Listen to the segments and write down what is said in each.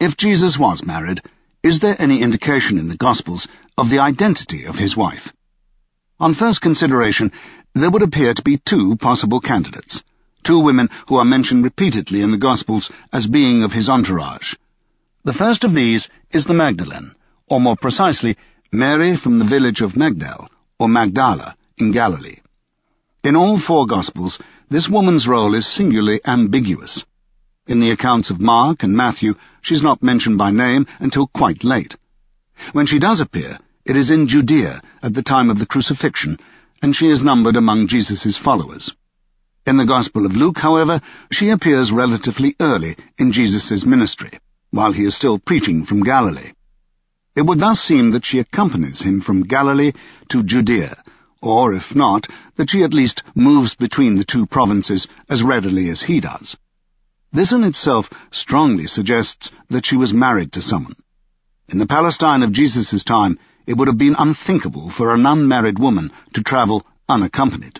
If Jesus was married, is there any indication in the Gospels of the identity of his wife? On first consideration, there would appear to be two possible candidates, two women who are mentioned repeatedly in the Gospels as being of his entourage. The first of these is the Magdalene, or more precisely, Mary from the village of Magdal, or Magdala, in Galilee. In all four Gospels, this woman's role is singularly ambiguous. In the accounts of Mark and Matthew, she's not mentioned by name until quite late. When she does appear, it is in Judea at the time of the crucifixion, and she is numbered among Jesus' followers. In the Gospel of Luke, however, she appears relatively early in Jesus' ministry, while he is still preaching from Galilee. It would thus seem that she accompanies him from Galilee to Judea, or, if not, that she at least moves between the two provinces as readily as he does. This in itself strongly suggests that she was married to someone. In the Palestine of Jesus' time, it would have been unthinkable for an unmarried woman to travel unaccompanied.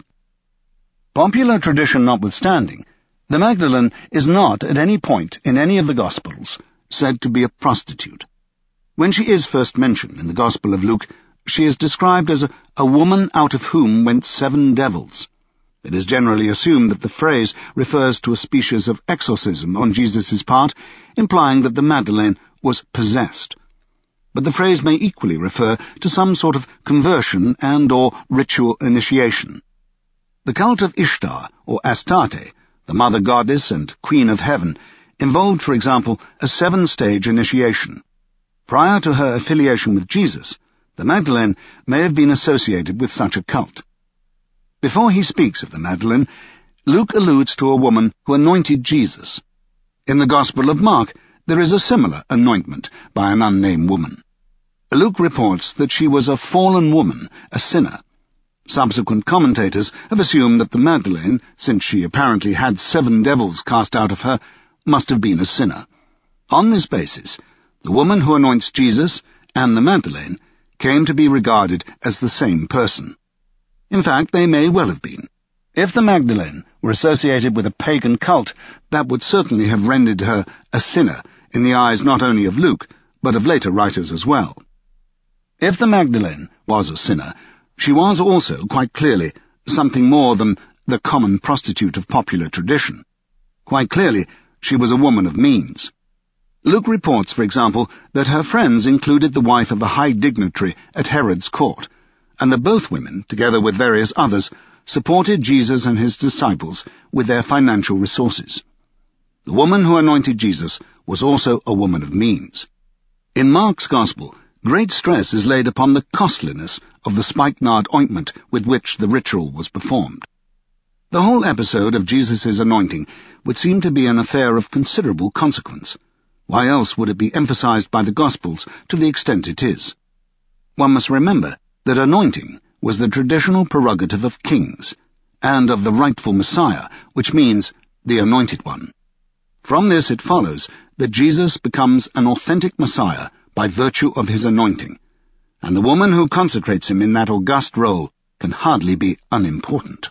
Popular tradition notwithstanding, the Magdalene is not at any point in any of the Gospels said to be a prostitute. When she is first mentioned in the Gospel of Luke, she is described as a woman out of whom went 7 devils. It is generally assumed that the phrase refers to a species of exorcism on Jesus' part, implying that the Magdalene was possessed. But the phrase may equally refer to some sort of conversion and/or ritual initiation. The cult of Ishtar, or Astarte, the mother goddess and queen of heaven, involved, for example, a 7-stage initiation. Prior to her affiliation with Jesus, the Magdalene may have been associated with such a cult. Before he speaks of the Magdalene, Luke alludes to a woman who anointed Jesus. In the Gospel of Mark, there is a similar anointment by an unnamed woman. Luke reports that she was a fallen woman, a sinner. Subsequent commentators have assumed that the Magdalene, since she apparently had 7 devils cast out of her, must have been a sinner. On this basis, the woman who anoints Jesus and the Magdalene came to be regarded as the same person. In fact, they may well have been. If the Magdalene were associated with a pagan cult, that would certainly have rendered her a sinner in the eyes not only of Luke, but of later writers as well. If the Magdalene was a sinner, she was also, quite clearly, something more than the common prostitute of popular tradition. Quite clearly, she was a woman of means. Luke reports, for example, that her friends included the wife of a high dignitary at Herod's court, and that both women, together with various others, supported Jesus and his disciples with their financial resources. The woman who anointed Jesus was also a woman of means. In Mark's Gospel, great stress is laid upon the costliness of the spikenard ointment with which the ritual was performed. The whole episode of Jesus' anointing would seem to be an affair of considerable consequence. Why else would it be emphasized by the Gospels to the extent it is? One must remember that anointing was the traditional prerogative of kings, and of the rightful Messiah, which means the Anointed One. From this it follows that Jesus becomes an authentic Messiah by virtue of his anointing, and the woman who consecrates him in that august role can hardly be unimportant.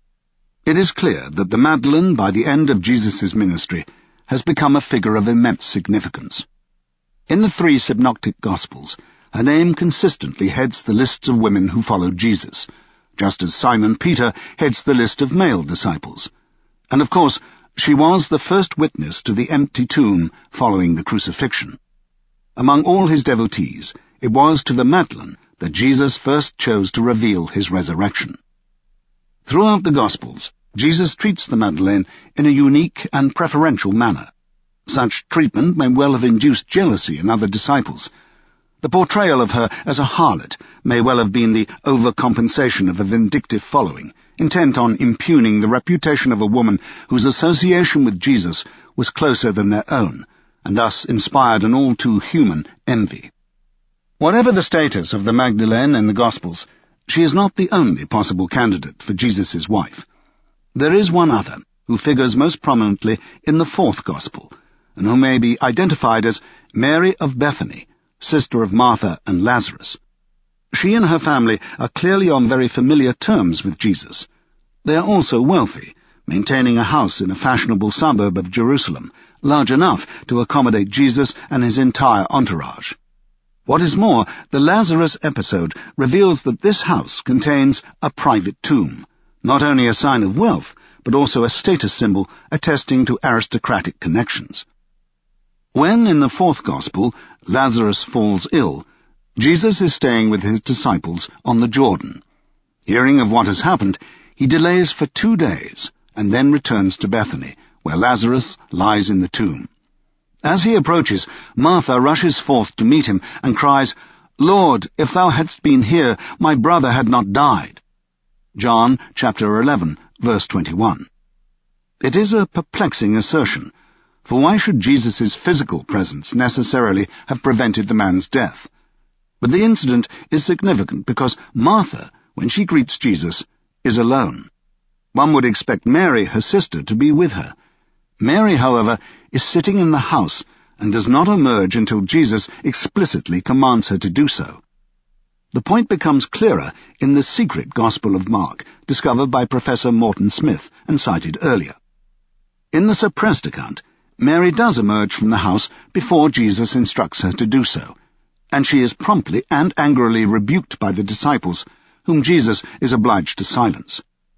It is clear that the Magdalene, by the end of Jesus' ministry, has become a figure of immense significance. In the 3 synoptic Gospels, her name consistently heads the lists of women who followed Jesus, just as Simon Peter heads the list of male disciples. And of course, she was the first witness to the empty tomb following the crucifixion. Among all his devotees, it was to the Magdalene that Jesus first chose to reveal his resurrection. Throughout the Gospels, Jesus treats the Magdalene in a unique and preferential manner. Such treatment may well have induced jealousy in other disciples. The portrayal of her as a harlot may well have been the overcompensation of a vindictive following, intent on impugning the reputation of a woman whose association with Jesus was closer than their own, and thus inspired an all-too-human envy. Whatever the status of the Magdalene in the Gospels, she is not the only possible candidate for Jesus' wife. There is one other, who figures most prominently in the 4th Gospel, and who may be identified as Mary of Bethany, sister of Martha and Lazarus. She and her family are clearly on very familiar terms with Jesus. They are also wealthy, maintaining a house in a fashionable suburb of Jerusalem, large enough to accommodate Jesus and his entire entourage. What is more, the Lazarus episode reveals that this house contains a private tomb, not only a sign of wealth, but also a status symbol attesting to aristocratic connections. When, in the fourth Gospel, Lazarus falls ill, Jesus is staying with his disciples on the Jordan. Hearing of what has happened, he delays for 2 days, and then returns to Bethany, where Lazarus lies in the tomb. As he approaches, Martha rushes forth to meet him and cries, "Lord, if thou hadst been here, my brother had not died." John chapter 11, verse 21. It is a perplexing assertion, for why should Jesus' physical presence necessarily have prevented the man's death? But the incident is significant because Martha, when she greets Jesus, is alone. One would expect Mary, her sister, to be with her. Mary, however, is sitting in the house and does not emerge until Jesus explicitly commands her to do so. The point becomes clearer in the secret Gospel of Mark, discovered by Professor Morton Smith and cited earlier. In the suppressed account, Mary does emerge from the house before Jesus instructs her to do so, and she is promptly and angrily rebuked by the disciples, whom Jesus is obliged to silence.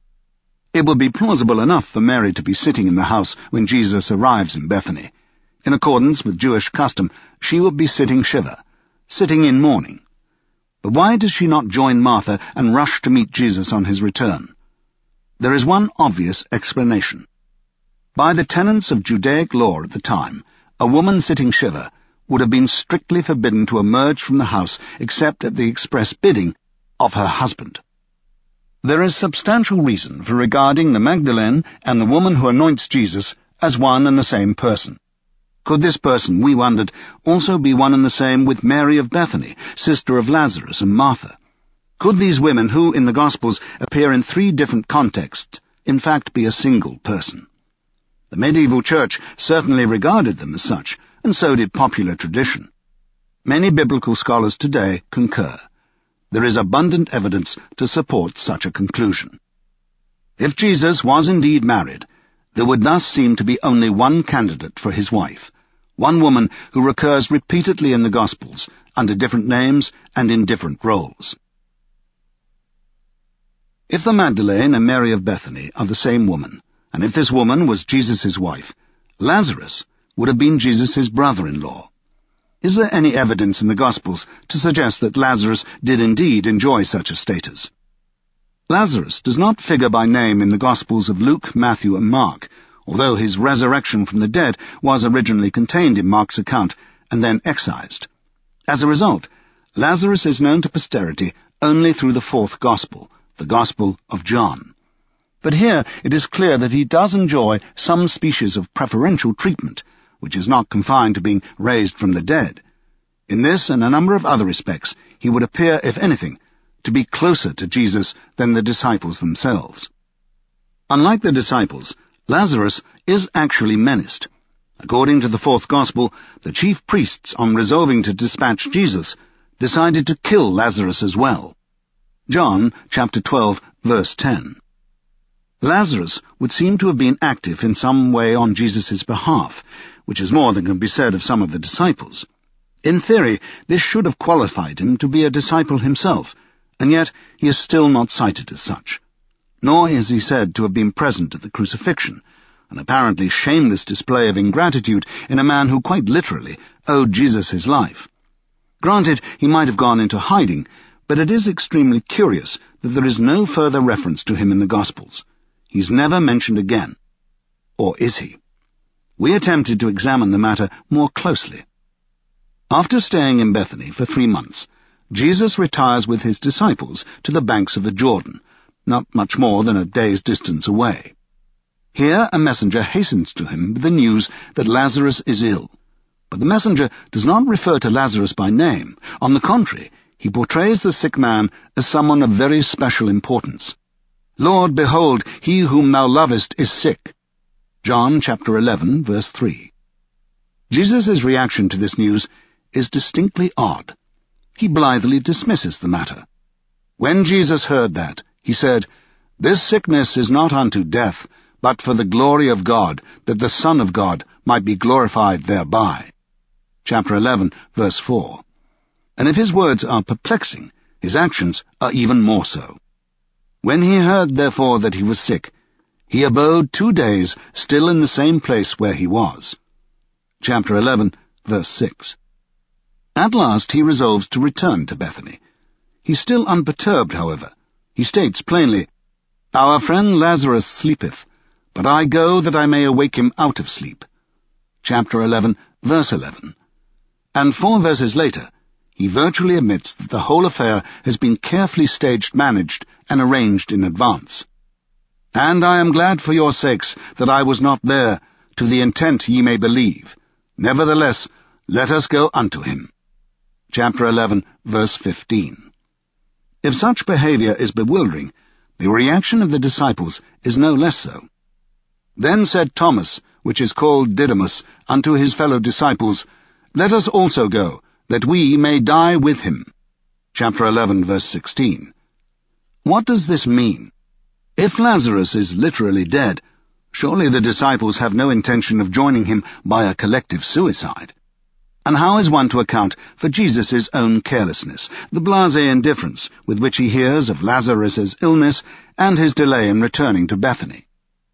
It would be plausible enough for Mary to be sitting in the house when Jesus arrives in Bethany. In accordance with Jewish custom, she would be sitting shiva, sitting in mourning. But why does she not join Martha and rush to meet Jesus on his return? There is one obvious explanation. By the tenets of Judaic law at the time, a woman sitting shiva would have been strictly forbidden to emerge from the house except at the express bidding of her husband. There is substantial reason for regarding the Magdalene and the woman who anoints Jesus as one and the same person. Could this person, we wondered, also be one and the same with Mary of Bethany, sister of Lazarus and Martha? Could these women, who in the Gospels appear in 3 different contexts, in fact be a single person? The medieval church certainly regarded them as such, and so did popular tradition. Many biblical scholars today concur. There is abundant evidence to support such a conclusion. If Jesus was indeed married, there would thus seem to be only one candidate for his wife, one woman who recurs repeatedly in the Gospels, under different names and in different roles. If the Magdalene and Mary of Bethany are the same woman, and if this woman was Jesus' wife, Lazarus would have been Jesus' brother-in-law. Is there any evidence in the Gospels to suggest that Lazarus did indeed enjoy such a status? Lazarus does not figure by name in the Gospels of Luke, Matthew, and Mark, although his resurrection from the dead was originally contained in Mark's account and then excised. As a result, Lazarus is known to posterity only through the fourth Gospel, the Gospel of John. But here it is clear that he does enjoy some species of preferential treatment, which is not confined to being raised from the dead. In this and a number of other respects, he would appear, if anything, to be closer to Jesus than the disciples themselves. Unlike the disciples, Lazarus is actually menaced. According to the fourth Gospel, the chief priests, on resolving to dispatch Jesus, decided to kill Lazarus as well. John chapter 12, verse 10. Lazarus would seem to have been active in some way on Jesus' behalf, which is more than can be said of some of the disciples. In theory, this should have qualified him to be a disciple himself, and yet he is still not cited as such. Nor is he said to have been present at the crucifixion, an apparently shameless display of ingratitude in a man who quite literally owed Jesus his life. Granted, he might have gone into hiding, but it is extremely curious that there is no further reference to him in the Gospels. He's never mentioned again. Or is he? We attempted to examine the matter more closely. After staying in Bethany for 3 months, Jesus retires with his disciples to the banks of the Jordan, not much more than a day's distance away. Here a messenger hastens to him with the news that Lazarus is ill. But the messenger does not refer to Lazarus by name. On the contrary, he portrays the sick man as someone of very special importance. "Lord, behold, he whom thou lovest is sick." John chapter 11, verse 3. Jesus' reaction to this news is distinctly odd. He blithely dismisses the matter. When Jesus heard that, he said, "This sickness is not unto death, but for the glory of God, that the Son of God might be glorified thereby. Chapter 11, verse 4. And if his words are perplexing, his actions are even more so. When he heard, therefore, that he was sick, he abode 2 days still in the same place where he was. Chapter 11, verse 6. At last he resolves to return to Bethany. He's still unperturbed, however. He states plainly, Our friend Lazarus sleepeth, but I go that I may awake him out of sleep. Chapter 11, verse 11. And 4 verses later, he virtually admits that the whole affair has been carefully managed, and arranged in advance. And I am glad for your sakes that I was not there, to the intent ye may believe. Nevertheless, let us go unto him. Chapter 11, verse 15. If such behavior is bewildering, the reaction of the disciples is no less so. Then said Thomas, which is called Didymus, unto his fellow disciples, Let us also go, that we may die with him. Chapter 11, verse 16. What does this mean? If Lazarus is literally dead, surely the disciples have no intention of joining him by a collective suicide. And how is one to account for Jesus' own carelessness, the blasé indifference with which he hears of Lazarus' illness and his delay in returning to Bethany?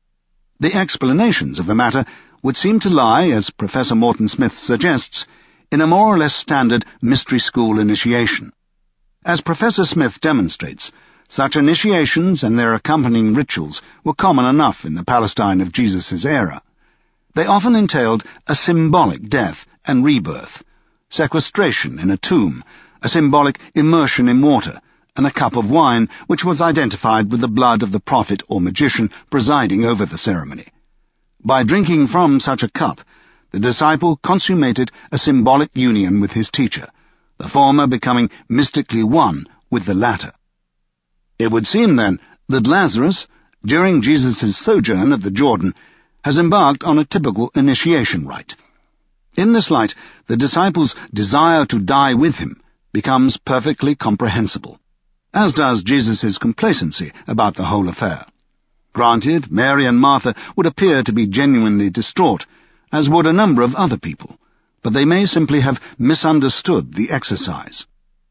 The explanations of the matter would seem to lie, as Professor Morton Smith suggests, in a more or less standard mystery school initiation. As Professor Smith demonstrates, such initiations and their accompanying rituals were common enough in the Palestine of Jesus' era. They often entailed a symbolic death and rebirth, sequestration in a tomb, a symbolic immersion in water, and a cup of wine which was identified with the blood of the prophet or magician presiding over the ceremony. By drinking from such a cup, the disciple consummated a symbolic union with his teacher, the former becoming mystically one with the latter. It would seem, then, that Lazarus, during Jesus' sojourn at the Jordan, has embarked on a typical initiation rite. In this light, the disciples' desire to die with him becomes perfectly comprehensible, as does Jesus' complacency about the whole affair. Granted, Mary and Martha would appear to be genuinely distraught, as would a number of other people, but they may simply have misunderstood the exercise.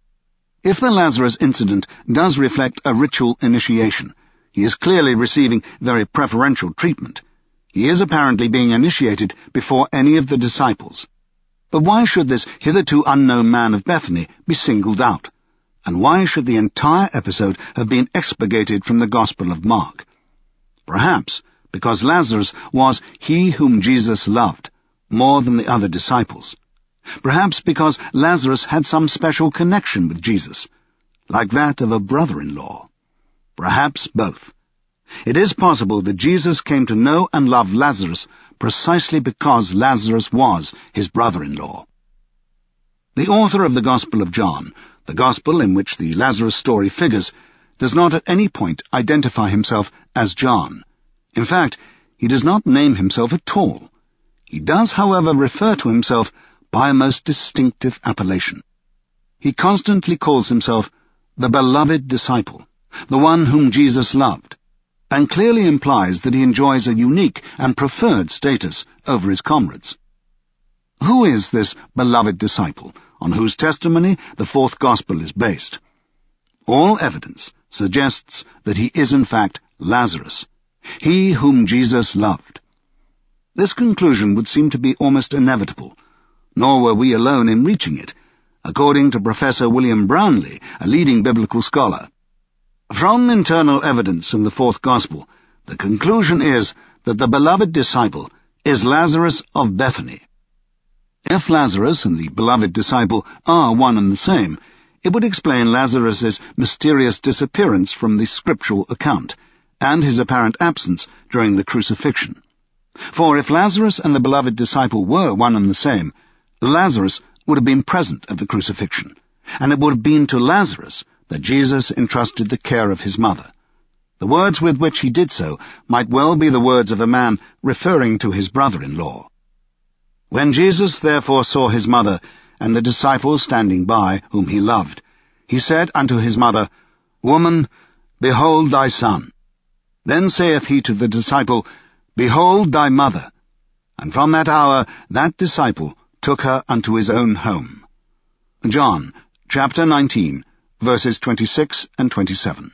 If the Lazarus incident does reflect a ritual initiation, he is clearly receiving very preferential treatment. He is apparently being initiated before any of the disciples. But why should this hitherto unknown man of Bethany be singled out? And why should the entire episode have been expurgated from the Gospel of Mark? Perhaps because Lazarus was he whom Jesus loved, more than the other disciples. Perhaps because Lazarus had some special connection with Jesus, like that of a brother-in-law. Perhaps both. It is possible that Jesus came to know and love Lazarus precisely because Lazarus was his brother-in-law. The author of the Gospel of John, the Gospel in which the Lazarus story figures, does not at any point identify himself as John. In fact, he does not name himself at all. He does, however, refer to himself by a most distinctive appellation. He constantly calls himself the beloved disciple, the one whom Jesus loved, and clearly implies that he enjoys a unique and preferred status over his comrades. Who is this beloved disciple, on whose testimony the fourth Gospel is based? All evidence suggests that he is in fact Lazarus, he whom Jesus loved. This conclusion would seem to be almost inevitable, nor were we alone in reaching it, according to Professor William Brownlee, a leading biblical scholar. From internal evidence in the fourth Gospel, the conclusion is that the beloved disciple is Lazarus of Bethany. If Lazarus and the beloved disciple are one and the same, it would explain Lazarus's mysterious disappearance from the scriptural account, and his apparent absence during the crucifixion. For if Lazarus and the beloved disciple were one and the same, Lazarus would have been present at the crucifixion, and it would have been to Lazarus that Jesus entrusted the care of his mother. The words with which he did so might well be the words of a man referring to his brother-in-law. When Jesus therefore saw his mother and the disciples standing by, whom he loved, he said unto his mother, Woman, behold thy son. Then saith he to the disciple, Behold thy mother. and from that hour that disciple took her unto his own home. John, chapter 19, verses 26 and 27.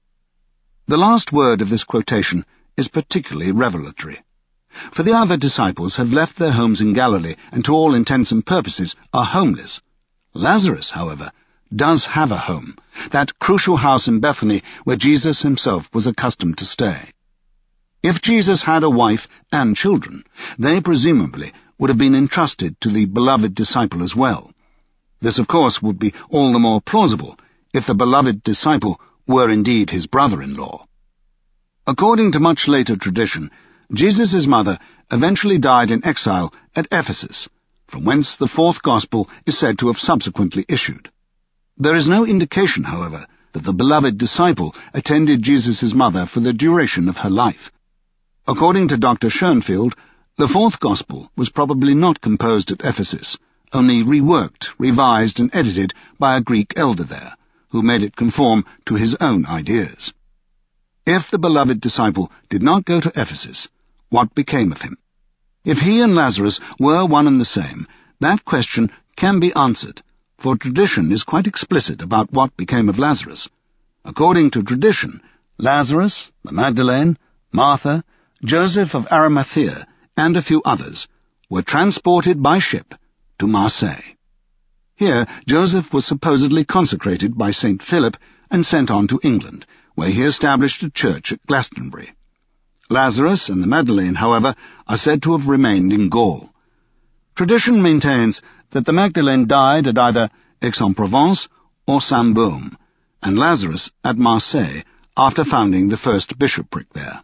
The last word of this quotation is particularly revelatory, for the other disciples have left their homes in Galilee and to all intents and purposes are homeless. Lazarus, however, does have a home, that crucial house in Bethany where Jesus himself was accustomed to stay. If Jesus had a wife and children, they presumably would have been entrusted to the beloved disciple as well. This, of course, would be all the more plausible if the beloved disciple were indeed his brother-in-law. According to much later tradition, Jesus' mother eventually died in exile at Ephesus, from whence the fourth Gospel is said to have subsequently issued. There is no indication, however, that the beloved disciple attended Jesus' mother for the duration of her life. According to Dr. Schoenfield, the fourth Gospel was probably not composed at Ephesus, only reworked, revised, and edited by a Greek elder there, who made it conform to his own ideas. If the beloved disciple did not go to Ephesus, what became of him? If he and Lazarus were one and the same, that question can be answered, for tradition is quite explicit about what became of Lazarus. According to tradition, Lazarus, the Magdalene, Martha, Joseph of Arimathea, and a few others were transported by ship to Marseille. Here, Joseph was supposedly consecrated by St. Philip and sent on to England, where he established a church at Glastonbury. Lazarus and the Magdalene, however, are said to have remained in Gaul. Tradition maintains that the Magdalene died at either Aix-en-Provence or Saint-Baume, and Lazarus at Marseille after founding the first bishopric there.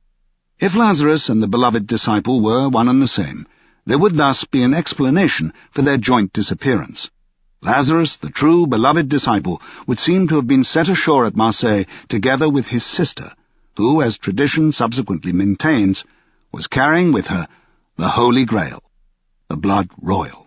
If Lazarus and the beloved disciple were one and the same, there would thus be an explanation for their joint disappearance. Lazarus, the true beloved disciple, would seem to have been set ashore at Marseille together with his sister, who, as tradition subsequently maintains, was carrying with her the Holy Grail, the blood royal.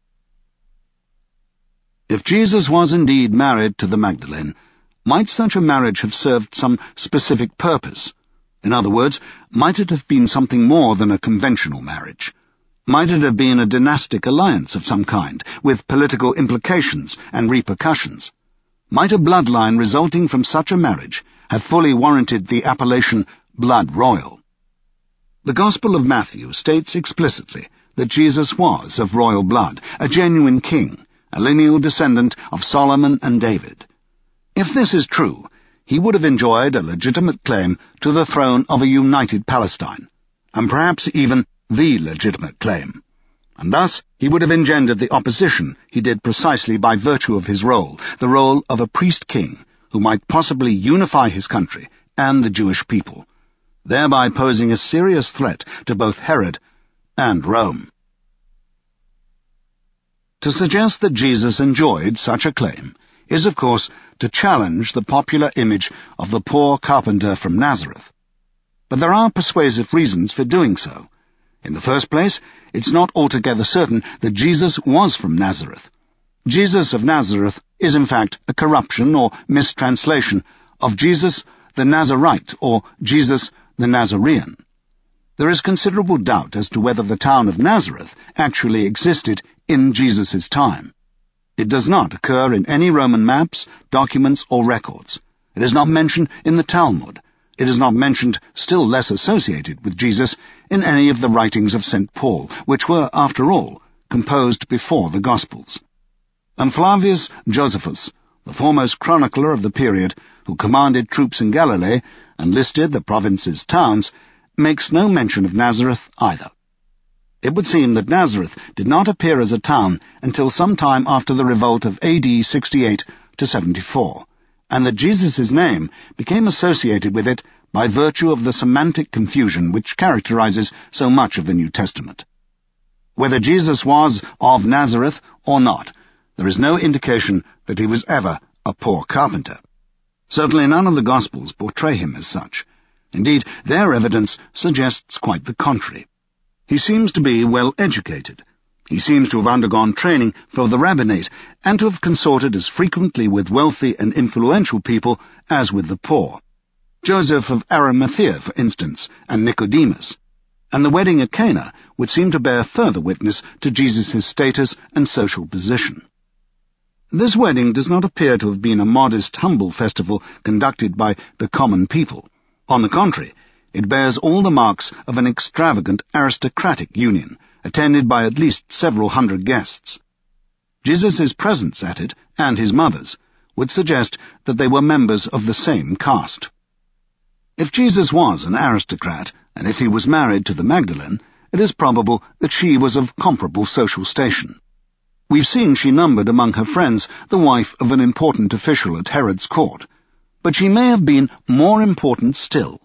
If Jesus was indeed married to the Magdalene, might such a marriage have served some specific purpose? In other words, might it have been something more than a conventional marriage? Might it have been a dynastic alliance of some kind, with political implications and repercussions? Might a bloodline resulting from such a marriage have fully warranted the appellation blood royal? The Gospel of Matthew states explicitly that Jesus was of royal blood, a genuine king, a lineal descendant of Solomon and David. If this is true, he would have enjoyed a legitimate claim to the throne of a united Palestine, and perhaps even the legitimate claim. And thus he would have engendered the opposition he did precisely by virtue of his role, the role of a priest-king, who might possibly unify his country and the Jewish people, thereby posing a serious threat to both Herod and Rome. To suggest that Jesus enjoyed such a claim is, of course, to challenge the popular image of the poor carpenter from Nazareth. But there are persuasive reasons for doing so. In the first place, it's not altogether certain that Jesus was from Nazareth. Jesus of Nazareth is in fact a corruption or mistranslation of Jesus the Nazarite or Jesus the Nazarene. There is considerable doubt as to whether the town of Nazareth actually existed in Jesus' time. It does not occur in any Roman maps, documents, or records. It is not mentioned in the Talmud. It is not mentioned, still less associated with Jesus, in any of the writings of St. Paul, which were, after all, composed before the Gospels. And Flavius Josephus, the foremost chronicler of the period, who commanded troops in Galilee and listed the province's towns, makes no mention of Nazareth either. It would seem that Nazareth did not appear as a town until some time after the revolt of AD 68 to 74, and that Jesus' name became associated with it by virtue of the semantic confusion which characterizes so much of the New Testament. Whether Jesus was of Nazareth or not, there is no indication that he was ever a poor carpenter. Certainly none of the Gospels portray him as such. Indeed, their evidence suggests quite the contrary. He seems to be well educated. He seems to have undergone training for the rabbinate and to have consorted as frequently with wealthy and influential people as with the poor. Joseph of Arimathea, for instance, and Nicodemus. and the wedding at Cana would seem to bear further witness to Jesus' status and social position. This wedding does not appear to have been a modest, humble festival conducted by the common people. On the contrary, it bears all the marks of an extravagant aristocratic union, attended by at least several hundred guests. Jesus' presence at it, and his mother's, would suggest that they were members of the same caste. If Jesus was an aristocrat, and if he was married to the Magdalene, it is probable that she was of comparable social station. We've seen she numbered among her friends the wife of an important official at Herod's court, but she may have been more important still.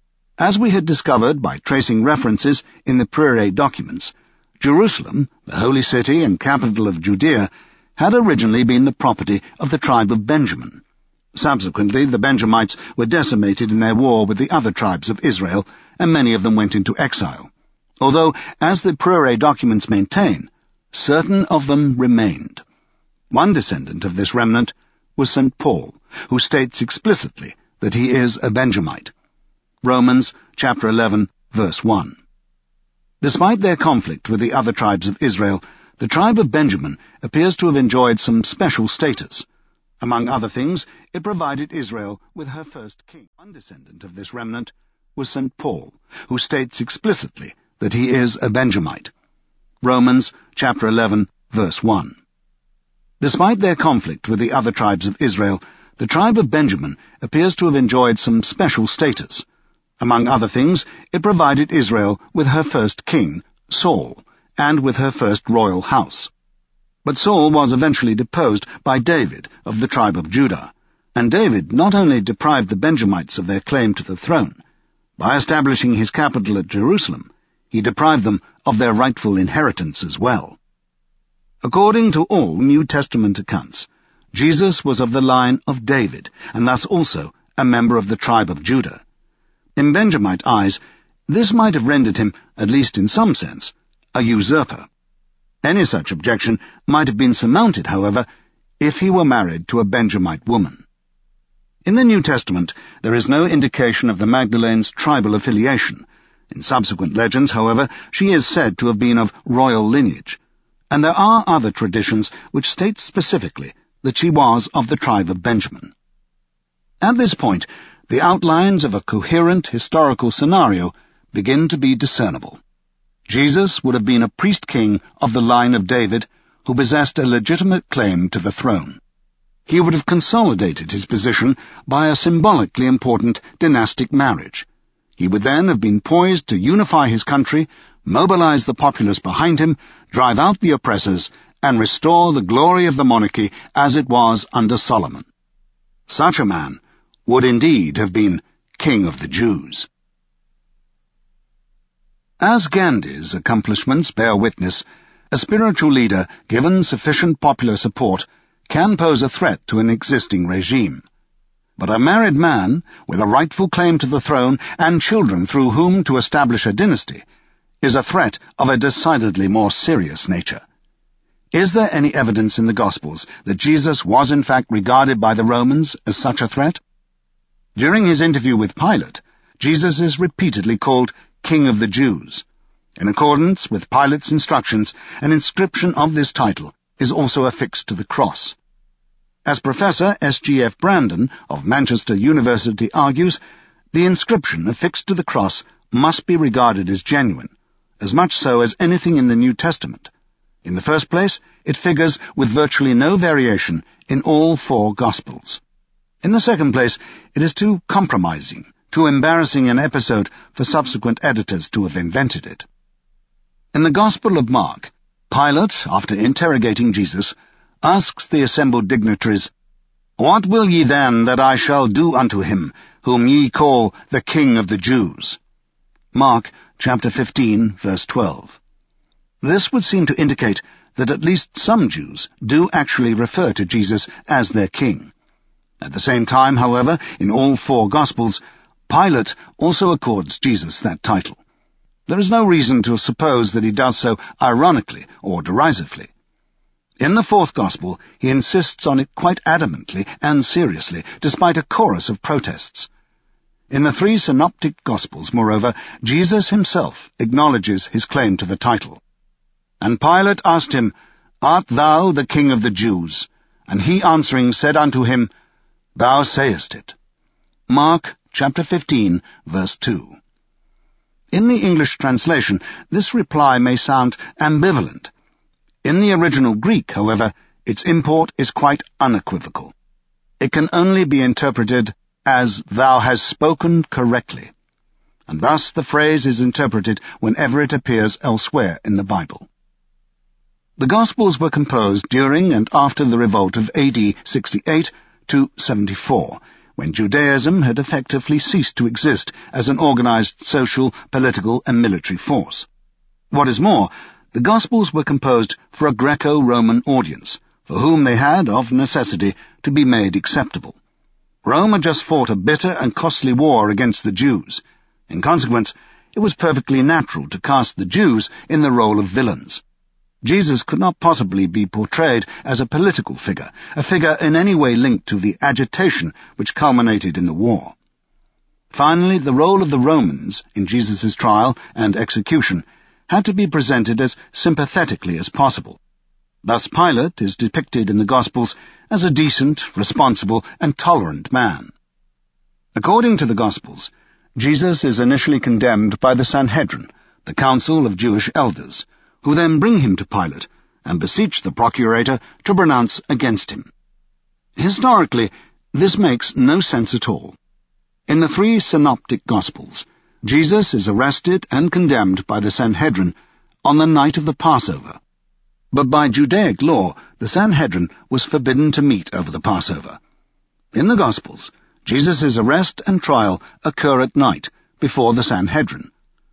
As we had discovered by tracing references in the Priere documents, Jerusalem, the holy city and capital of Judea, had originally been the property of the tribe of Benjamin. Subsequently, the Benjamites were decimated in their war with the other tribes of Israel, and many of them went into exile. Although, as the Priere documents maintain, certain of them remained. One descendant of this remnant was St. Paul, who states explicitly that he is a Benjamite. Romans chapter 11, verse 1. Despite their conflict with the other tribes of Israel, the tribe of Benjamin appears to have enjoyed some special status. Among other things, it provided Israel with her first king. One descendant of this remnant was St. Paul, who states explicitly that he is a Benjamite. Romans chapter 11, verse 1. Despite their conflict with the other tribes of Israel, the tribe of Benjamin appears to have enjoyed some special status. Among other things, it provided Israel with her first king, Saul, and with her first royal house. But Saul was eventually deposed by David of the tribe of Judah, and David not only deprived the Benjamites of their claim to the throne, by establishing his capital at Jerusalem, he deprived them of their rightful inheritance as well. According to all New Testament accounts, Jesus was of the line of David, and thus also a member of the tribe of Judah. In Benjamite eyes, this might have rendered him, at least in some sense, a usurper. Any such objection might have been surmounted, however, if he were married to a Benjamite woman. In the New Testament, there is no indication of the Magdalene's tribal affiliation. In subsequent legends, however, she is said to have been of royal lineage, and there are other traditions which state specifically that she was of the tribe of Benjamin. At this point, the outlines of a coherent historical scenario begin to be discernible. Jesus would have been a priest-king of the line of David who possessed a legitimate claim to the throne. He would have consolidated his position by a symbolically important dynastic marriage. He would then have been poised to unify his country, mobilize the populace behind him, drive out the oppressors, and restore the glory of the monarchy as it was under Solomon. Such a man would indeed have been King of the Jews. As Gandhi's accomplishments bear witness, a spiritual leader given sufficient popular support can pose a threat to an existing regime. But a married man, with a rightful claim to the throne and children through whom to establish a dynasty, is a threat of a decidedly more serious nature. Is there any evidence in the Gospels that Jesus was in fact regarded by the Romans as such a threat? During his interview with Pilate, Jesus is repeatedly called King of the Jews. In accordance with Pilate's instructions, an inscription of this title is also affixed to the cross. As Professor S.G.F. Brandon of Manchester University argues, the inscription affixed to the cross must be regarded as genuine, as much so as anything in the New Testament. In the first place, it figures with virtually no variation in all 4 Gospels. In the second place, it is too compromising, too embarrassing an episode for subsequent editors to have invented it. In the Gospel of Mark, Pilate, after interrogating Jesus, asks the assembled dignitaries, "What will ye then that I shall do unto him, whom ye call the King of the Jews?" Mark chapter 15, verse 12. This would seem to indicate that at least some Jews do actually refer to Jesus as their king. At the same time, however, in all 4 Gospels, Pilate also accords Jesus that title. There is no reason to suppose that he does so ironically or derisively. In the 4th Gospel, he insists on it quite adamantly and seriously, despite a chorus of protests. In the 3 synoptic Gospels, moreover, Jesus himself acknowledges his claim to the title. And Pilate asked him, Art thou the King of the Jews? And he answering said unto him, Thou sayest it. Mark chapter 15, verse 2. In the English translation, this reply may sound ambivalent. In the original Greek, however, its import is quite unequivocal. It can only be interpreted as Thou hast spoken correctly, and thus the phrase is interpreted whenever it appears elsewhere in the Bible. The Gospels were composed during and after the revolt of AD 68 to 74, when Judaism had effectively ceased to exist as an organized social, political, and military force. What is more, the Gospels were composed for a Greco-Roman audience, for whom they had, of necessity, to be made acceptable. Rome had just fought a bitter and costly war against the Jews. In consequence, it was perfectly natural to cast the Jews in the role of villains. Jesus could not possibly be portrayed as a political figure, a figure in any way linked to the agitation which culminated in the war. Finally, the role of the Romans in Jesus' trial and execution had to be presented as sympathetically as possible. Thus Pilate is depicted in the Gospels as a decent, responsible, and tolerant man. According to the Gospels, Jesus is initially condemned by the Sanhedrin, the council of Jewish elders, who then bring him to Pilate and beseech the procurator to pronounce against him. Historically, this makes no sense at all. In the 3 synoptic Gospels, Jesus is arrested and condemned by the Sanhedrin on the night of the Passover. But by Judaic law, the Sanhedrin was forbidden to meet over the Passover. In the Gospels, Jesus' arrest and trial occur at night, before the Sanhedrin.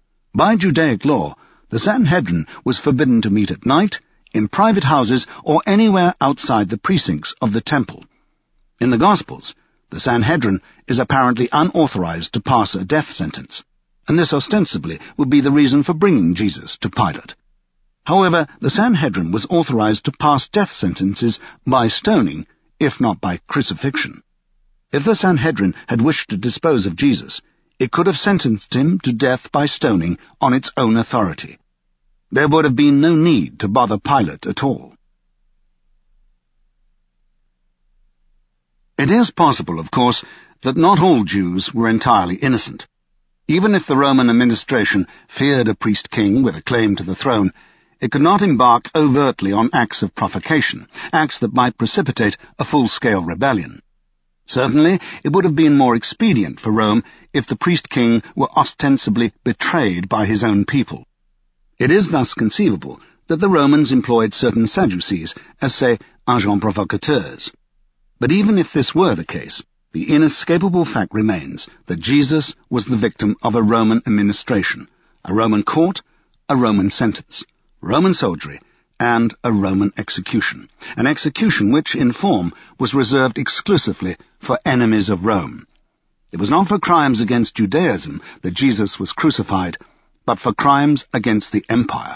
By Judaic law, the Sanhedrin was forbidden to meet at night, in private houses, or anywhere outside the precincts of the temple. In the Gospels, the Sanhedrin is apparently unauthorized to pass a death sentence, and this ostensibly would be the reason for bringing Jesus to Pilate. However, the Sanhedrin was authorized to pass death sentences by stoning, if not by crucifixion. If the Sanhedrin had wished to dispose of Jesus, it could have sentenced him to death by stoning on its own authority. There would have been no need to bother Pilate at all. It is possible, of course, that not all Jews were entirely innocent. Even if the Roman administration feared a priest-king with a claim to the throne, it could not embark overtly on acts of provocation, acts that might precipitate a full-scale rebellion. Certainly, it would have been more expedient for Rome if the priest-king were ostensibly betrayed by his own people. It is thus conceivable that the Romans employed certain Sadducees as, say, agents provocateurs. But even if this were the case, the inescapable fact remains that Jesus was the victim of a Roman administration, a Roman court, a Roman sentence, Roman soldiery, and a Roman execution, an execution which, in form, was reserved exclusively for enemies of Rome. It was not for crimes against Judaism that Jesus was crucified, but for crimes against the empire.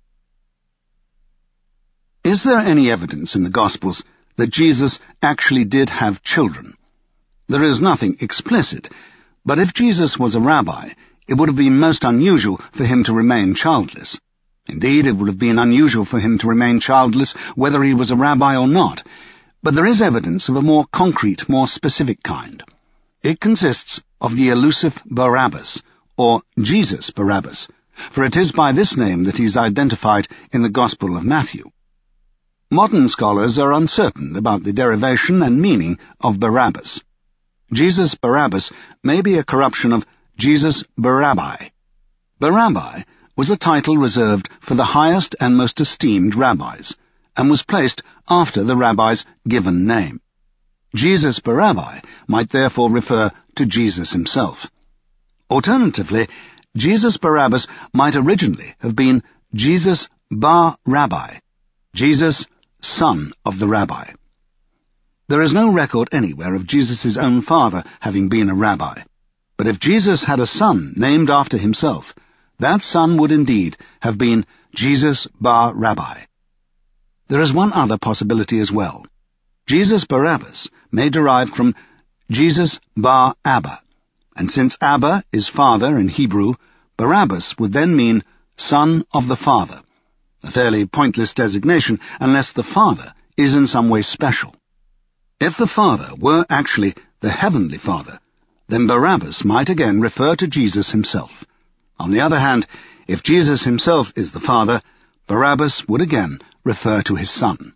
Is there any evidence in the Gospels that Jesus actually did have children? There is nothing explicit, but if Jesus was a rabbi, it would have been most unusual for him to remain childless. Indeed, it would have been unusual for him to remain childless whether he was a rabbi or not, but there is evidence of a more concrete, more specific kind. It consists of the elusive Barabbas, or Jesus Barabbas, for it is by this name that he is identified in the Gospel of Matthew. Modern scholars are uncertain about the derivation and meaning of Barabbas. Jesus Barabbas may be a corruption of Jesus Barabai. Barabai was a title reserved for the highest and most esteemed rabbis, and was placed after the rabbi's given name. Jesus Barabai might therefore refer to Jesus himself. Alternatively, Jesus Barabbas might originally have been Jesus Bar Rabbi, Jesus, son of the rabbi. There is no record anywhere of Jesus' own father having been a rabbi, but if Jesus had a son named after himself, that son would indeed have been Jesus Bar Rabbi. There is one other possibility as well. Jesus Barabbas may derive from Jesus Bar Abba, and since Abba is father in Hebrew, Barabbas would then mean son of the Father, a fairly pointless designation unless the Father is in some way special. If the Father were actually the Heavenly Father, then Barabbas might again refer to Jesus himself. On the other hand, if Jesus himself is the Father, Barabbas would again refer to his Son.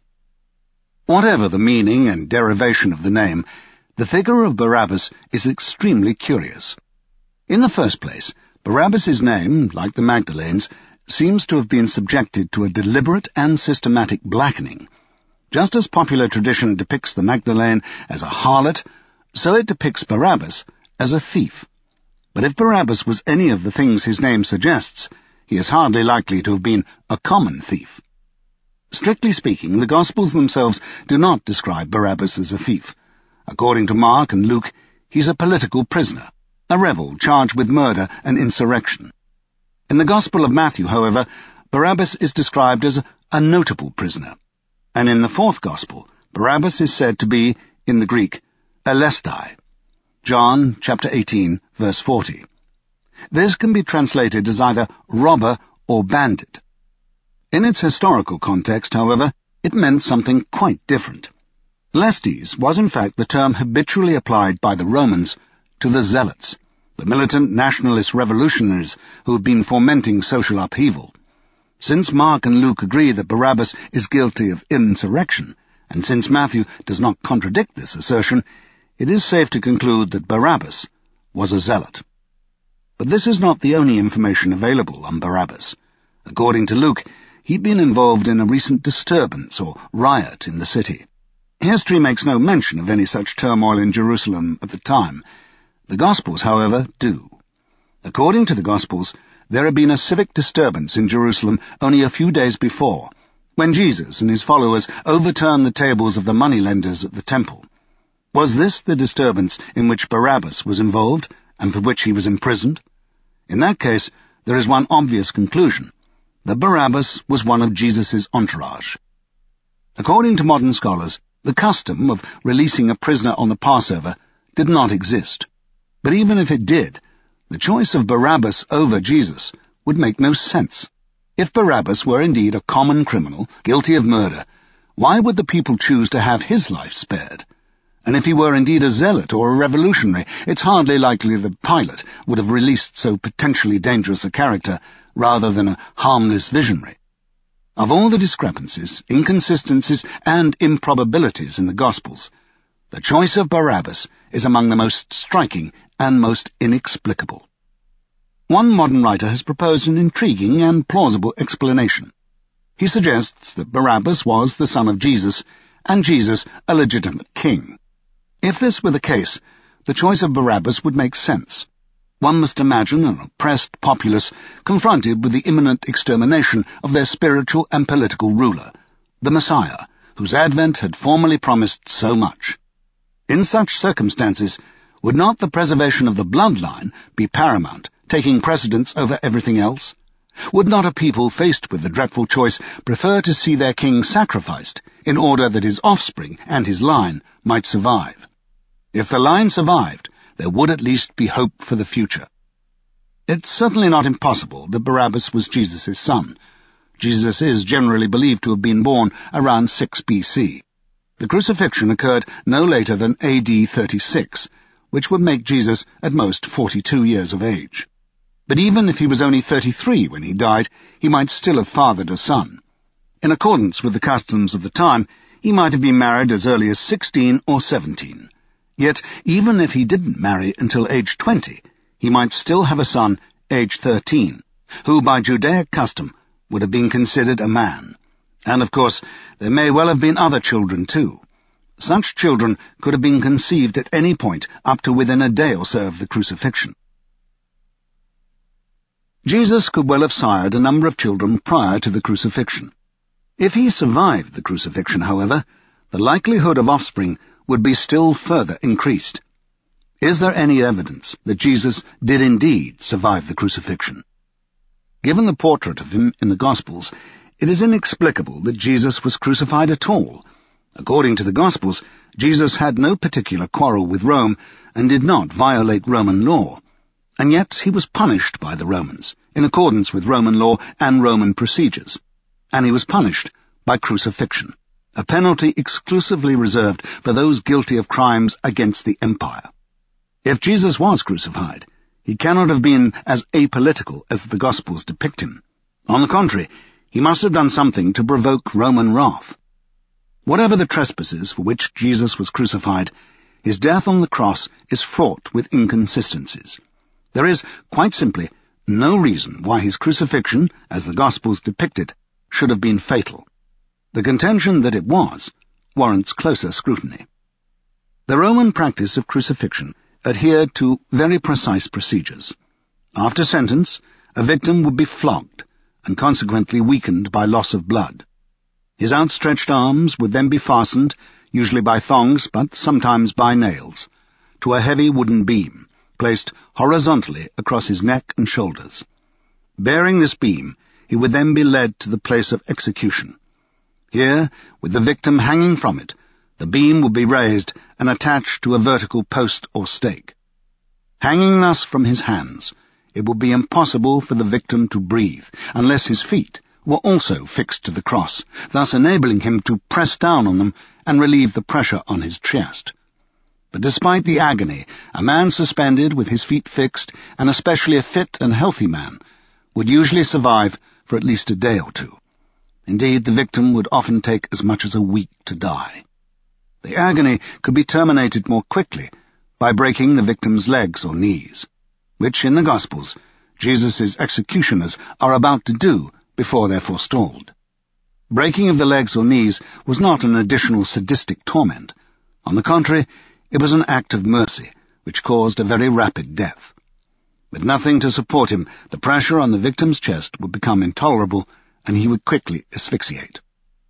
Whatever the meaning and derivation of the name, the figure of Barabbas is extremely curious. In the first place, Barabbas's name, like the Magdalene's, seems to have been subjected to a deliberate and systematic blackening. Just as popular tradition depicts the Magdalene as a harlot, so it depicts Barabbas as a thief. But if Barabbas was any of the things his name suggests, he is hardly likely to have been a common thief. Strictly speaking, the Gospels themselves do not describe Barabbas as a thief. According to Mark and Luke, he's a political prisoner, a rebel charged with murder and insurrection. In the Gospel of Matthew, however, Barabbas is described as a notable prisoner, and in the fourth Gospel, Barabbas is said to be, in the Greek, elestai. John chapter 18, verse 40. This can be translated as either robber or bandit. In its historical context, however, it meant something quite different. Lestes was in fact the term habitually applied by the Romans to the Zealots, the militant nationalist revolutionaries who had been fomenting social upheaval. Since Mark and Luke agree that Barabbas is guilty of insurrection, and since Matthew does not contradict this assertion, it is safe to conclude that Barabbas was a zealot. But this is not the only information available on Barabbas. According to Luke, he'd been involved in a recent disturbance or riot in the city. History makes no mention of any such turmoil in Jerusalem at the time. The Gospels, however, do. According to the Gospels, there had been a civic disturbance in Jerusalem only a few days before, when Jesus and his followers overturned the tables of the moneylenders at the temple. Was this the disturbance in which Barabbas was involved, and for which he was imprisoned? In that case, there is one obvious conclusion, that Barabbas was one of Jesus' entourage. According to modern scholars, the custom of releasing a prisoner on the Passover did not exist. But even if it did, the choice of Barabbas over Jesus would make no sense. If Barabbas were indeed a common criminal, guilty of murder, why would the people choose to have his life spared? And if he were indeed a zealot or a revolutionary, it's hardly likely that Pilate would have released so potentially dangerous a character rather than a harmless visionary. Of all the discrepancies, inconsistencies, and improbabilities in the Gospels, the choice of Barabbas is among the most striking and most inexplicable. One modern writer has proposed an intriguing and plausible explanation. He suggests that Barabbas was the son of Jesus, and Jesus a legitimate king. If this were the case, the choice of Barabbas would make sense. One must imagine an oppressed populace confronted with the imminent extermination of their spiritual and political ruler, the Messiah, whose advent had formerly promised so much. In such circumstances, would not the preservation of the bloodline be paramount, taking precedence over everything else? Would not a people faced with the dreadful choice prefer to see their king sacrificed in order that his offspring and his line might survive? If the line survived, there would at least be hope for the future. It's certainly not impossible that Barabbas was Jesus' son. Jesus is generally believed to have been born around 6 BC. The crucifixion occurred no later than AD 36, which would make Jesus at most 42 years of age. But even if he was only 33 when he died, he might still have fathered a son. In accordance with the customs of the time, he might have been married as early as 16 or 17. Yet, even if he didn't marry until age 20, he might still have a son, age 13, who by Judaic custom would have been considered a man. And, of course, there may well have been other children, too. Such children could have been conceived at any point up to within a day or so of the crucifixion. Jesus could well have sired a number of children prior to the crucifixion. If he survived the crucifixion, however, the likelihood of offspring would be still further increased. Is there any evidence that Jesus did indeed survive the crucifixion? Given the portrait of him in the Gospels, it is inexplicable that Jesus was crucified at all. According to the Gospels, Jesus had no particular quarrel with Rome and did not violate Roman law, and yet he was punished by the Romans, in accordance with Roman law and Roman procedures, and he was punished by crucifixion, a penalty exclusively reserved for those guilty of crimes against the empire. If Jesus was crucified, he cannot have been as apolitical as the Gospels depict him. On the contrary, he must have done something to provoke Roman wrath. Whatever the trespasses for which Jesus was crucified, his death on the cross is fraught with inconsistencies. There is, quite simply, no reason why his crucifixion, as the Gospels depict it, should have been fatal. The contention that it was warrants closer scrutiny. The Roman practice of crucifixion adhered to very precise procedures. After sentence, a victim would be flogged, and consequently weakened by loss of blood. His outstretched arms would then be fastened, usually by thongs, but sometimes by nails, to a heavy wooden beam, placed horizontally across his neck and shoulders. Bearing this beam, he would then be led to the place of execution. Here, with the victim hanging from it, the beam would be raised and attached to a vertical post or stake. Hanging thus from his hands, it would be impossible for the victim to breathe unless his feet were also fixed to the cross, thus enabling him to press down on them and relieve the pressure on his chest. But despite the agony, a man suspended with his feet fixed, and especially a fit and healthy man, would usually survive for at least a day or two. Indeed, the victim would often take as much as a week to die. The agony could be terminated more quickly by breaking the victim's legs or knees, which in the Gospels Jesus' executioners are about to do before they're forestalled. Breaking of the legs or knees was not an additional sadistic torment. On the contrary, it was an act of mercy, which caused a very rapid death. With nothing to support him, the pressure on the victim's chest would become intolerable, and he would quickly asphyxiate.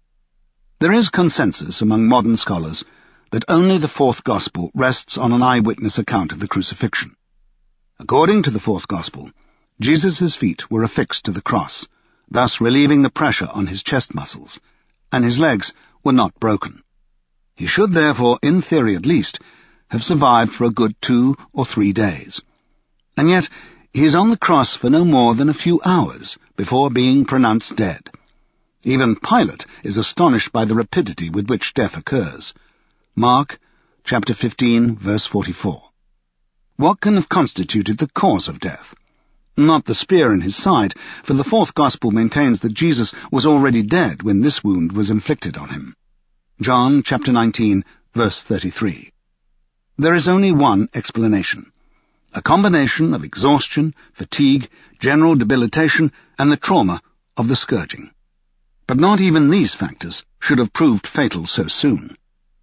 There is consensus among modern scholars that only the fourth Gospel rests on an eyewitness account of the crucifixion. According to the fourth Gospel, Jesus' feet were affixed to the cross, thus relieving the pressure on his chest muscles, and his legs were not broken. He should therefore, in theory at least, have survived for a good 2 or 3 days. And yet, he is on the cross for no more than a few hours before being pronounced dead. Even Pilate is astonished by the rapidity with which death occurs. Mark, chapter 15, verse 44. What can have constituted the cause of death? Not the spear in his side, for the fourth Gospel maintains that Jesus was already dead when this wound was inflicted on him. John, chapter 19, verse 33. There is only one explanation: a combination of exhaustion, fatigue, general debilitation, and the trauma of the scourging. But not even these factors should have proved fatal so soon.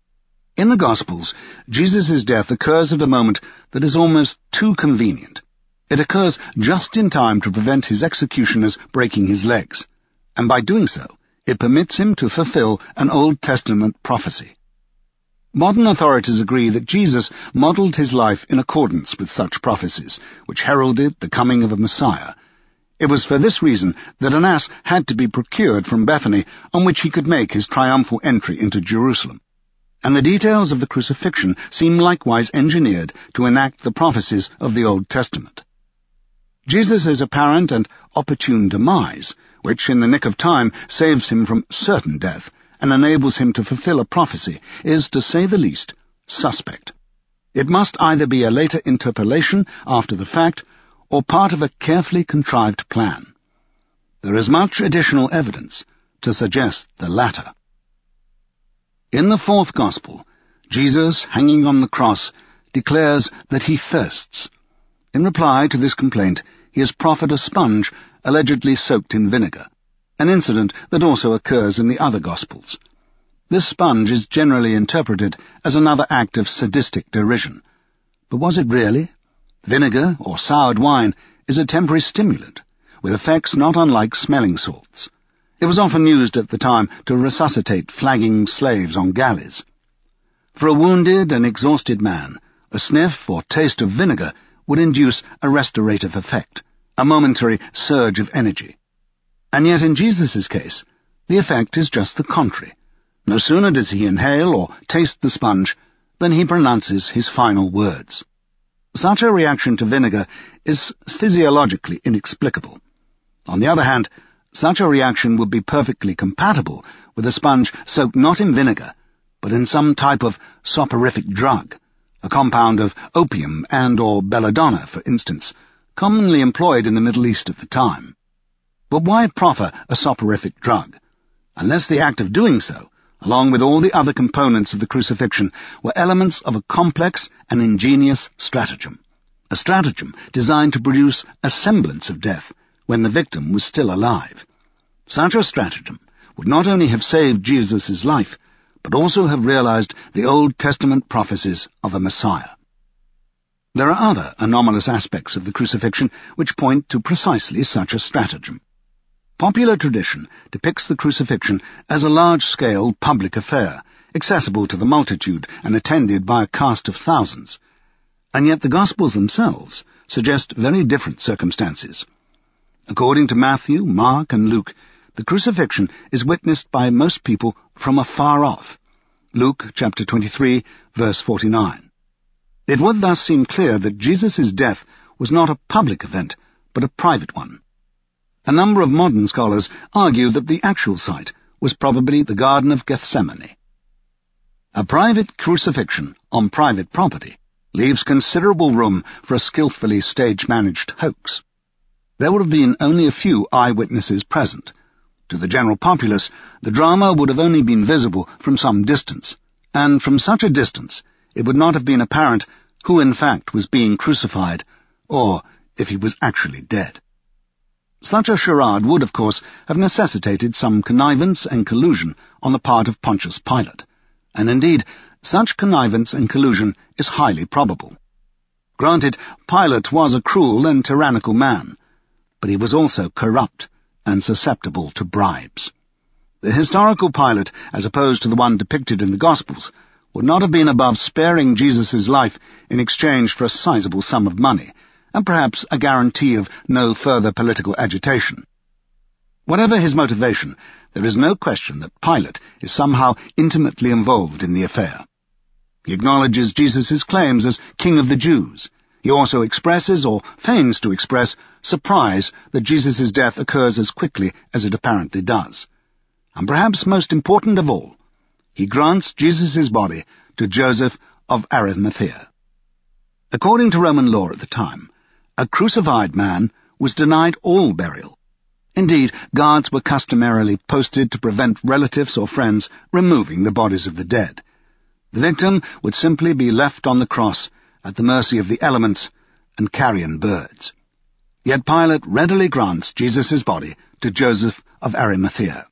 In the Gospels, Jesus' death occurs at a moment that is almost too convenient. It occurs just in time to prevent his executioners breaking his legs, and by doing so, it permits him to fulfill an Old Testament prophecy. Modern authorities agree that Jesus modeled his life in accordance with such prophecies, which heralded the coming of a Messiah. It was for this reason that an ass had to be procured from Bethany on which he could make his triumphal entry into Jerusalem. And the details of the crucifixion seem likewise engineered to enact the prophecies of the Old Testament. Jesus' apparent and opportune demise, which in the nick of time saves him from certain death and enables him to fulfill a prophecy, is, to say the least, suspect. It must either be a later interpolation after the fact, or part of a carefully contrived plan. There is much additional evidence to suggest the latter. In the fourth Gospel, Jesus, hanging on the cross, declares that he thirsts. In reply to this complaint, he is proffered a sponge allegedly soaked in vinegar, an incident that also occurs in the other Gospels. This sponge is generally interpreted as another act of sadistic derision. But was it really? Vinegar, or soured wine, is a temporary stimulant, with effects not unlike smelling salts. It was often used at the time to resuscitate flagging slaves on galleys. For a wounded and exhausted man, a sniff or taste of vinegar would induce a restorative effect, a momentary surge of energy. And yet in Jesus' case, the effect is just the contrary. No sooner does he inhale or taste the sponge than he pronounces his final words. Such a reaction to vinegar is physiologically inexplicable. On the other hand, such a reaction would be perfectly compatible with a sponge soaked not in vinegar, but in some type of soporific drug, a compound of opium and or belladonna, for instance, commonly employed in the Middle East at the time. But why proffer a soporific drug, unless the act of doing so, along with all the other components of the crucifixion, were elements of a complex and ingenious stratagem, a stratagem designed to produce a semblance of death when the victim was still alive. Such a stratagem would not only have saved Jesus' life, but also have realized the Old Testament prophecies of a Messiah. There are other anomalous aspects of the crucifixion which point to precisely such a stratagem. Popular tradition depicts the crucifixion as a large-scale public affair, accessible to the multitude and attended by a cast of thousands. And yet the Gospels themselves suggest very different circumstances. According to Matthew, Mark, and Luke, the crucifixion is witnessed by most people from afar off. Luke chapter 23, verse 49. It would thus seem clear that Jesus' death was not a public event, but a private one. A number of modern scholars argue that the actual site was probably the Garden of Gethsemane. A private crucifixion on private property leaves considerable room for a skillfully stage-managed hoax. There would have been only a few eyewitnesses present. To the general populace, the drama would have only been visible from some distance, and from such a distance it would not have been apparent who in fact was being crucified, or if he was actually dead. Such a charade would, of course, have necessitated some connivance and collusion on the part of Pontius Pilate, and indeed, such connivance and collusion is highly probable. Granted, Pilate was a cruel and tyrannical man, but he was also corrupt and susceptible to bribes. The historical Pilate, as opposed to the one depicted in the Gospels, would not have been above sparing Jesus' life in exchange for a sizable sum of money, and perhaps a guarantee of no further political agitation. Whatever his motivation, there is no question that Pilate is somehow intimately involved in the affair. He acknowledges Jesus' claims as King of the Jews. He also expresses, or feigns to express, surprise that Jesus' death occurs as quickly as it apparently does. And perhaps most important of all, he grants Jesus' body to Joseph of Arimathea. According to Roman law at the time, a crucified man was denied all burial. Indeed, guards were customarily posted to prevent relatives or friends removing the bodies of the dead. The victim would simply be left on the cross at the mercy of the elements and carrion birds. Yet Pilate readily grants Jesus' body to Joseph of Arimathea.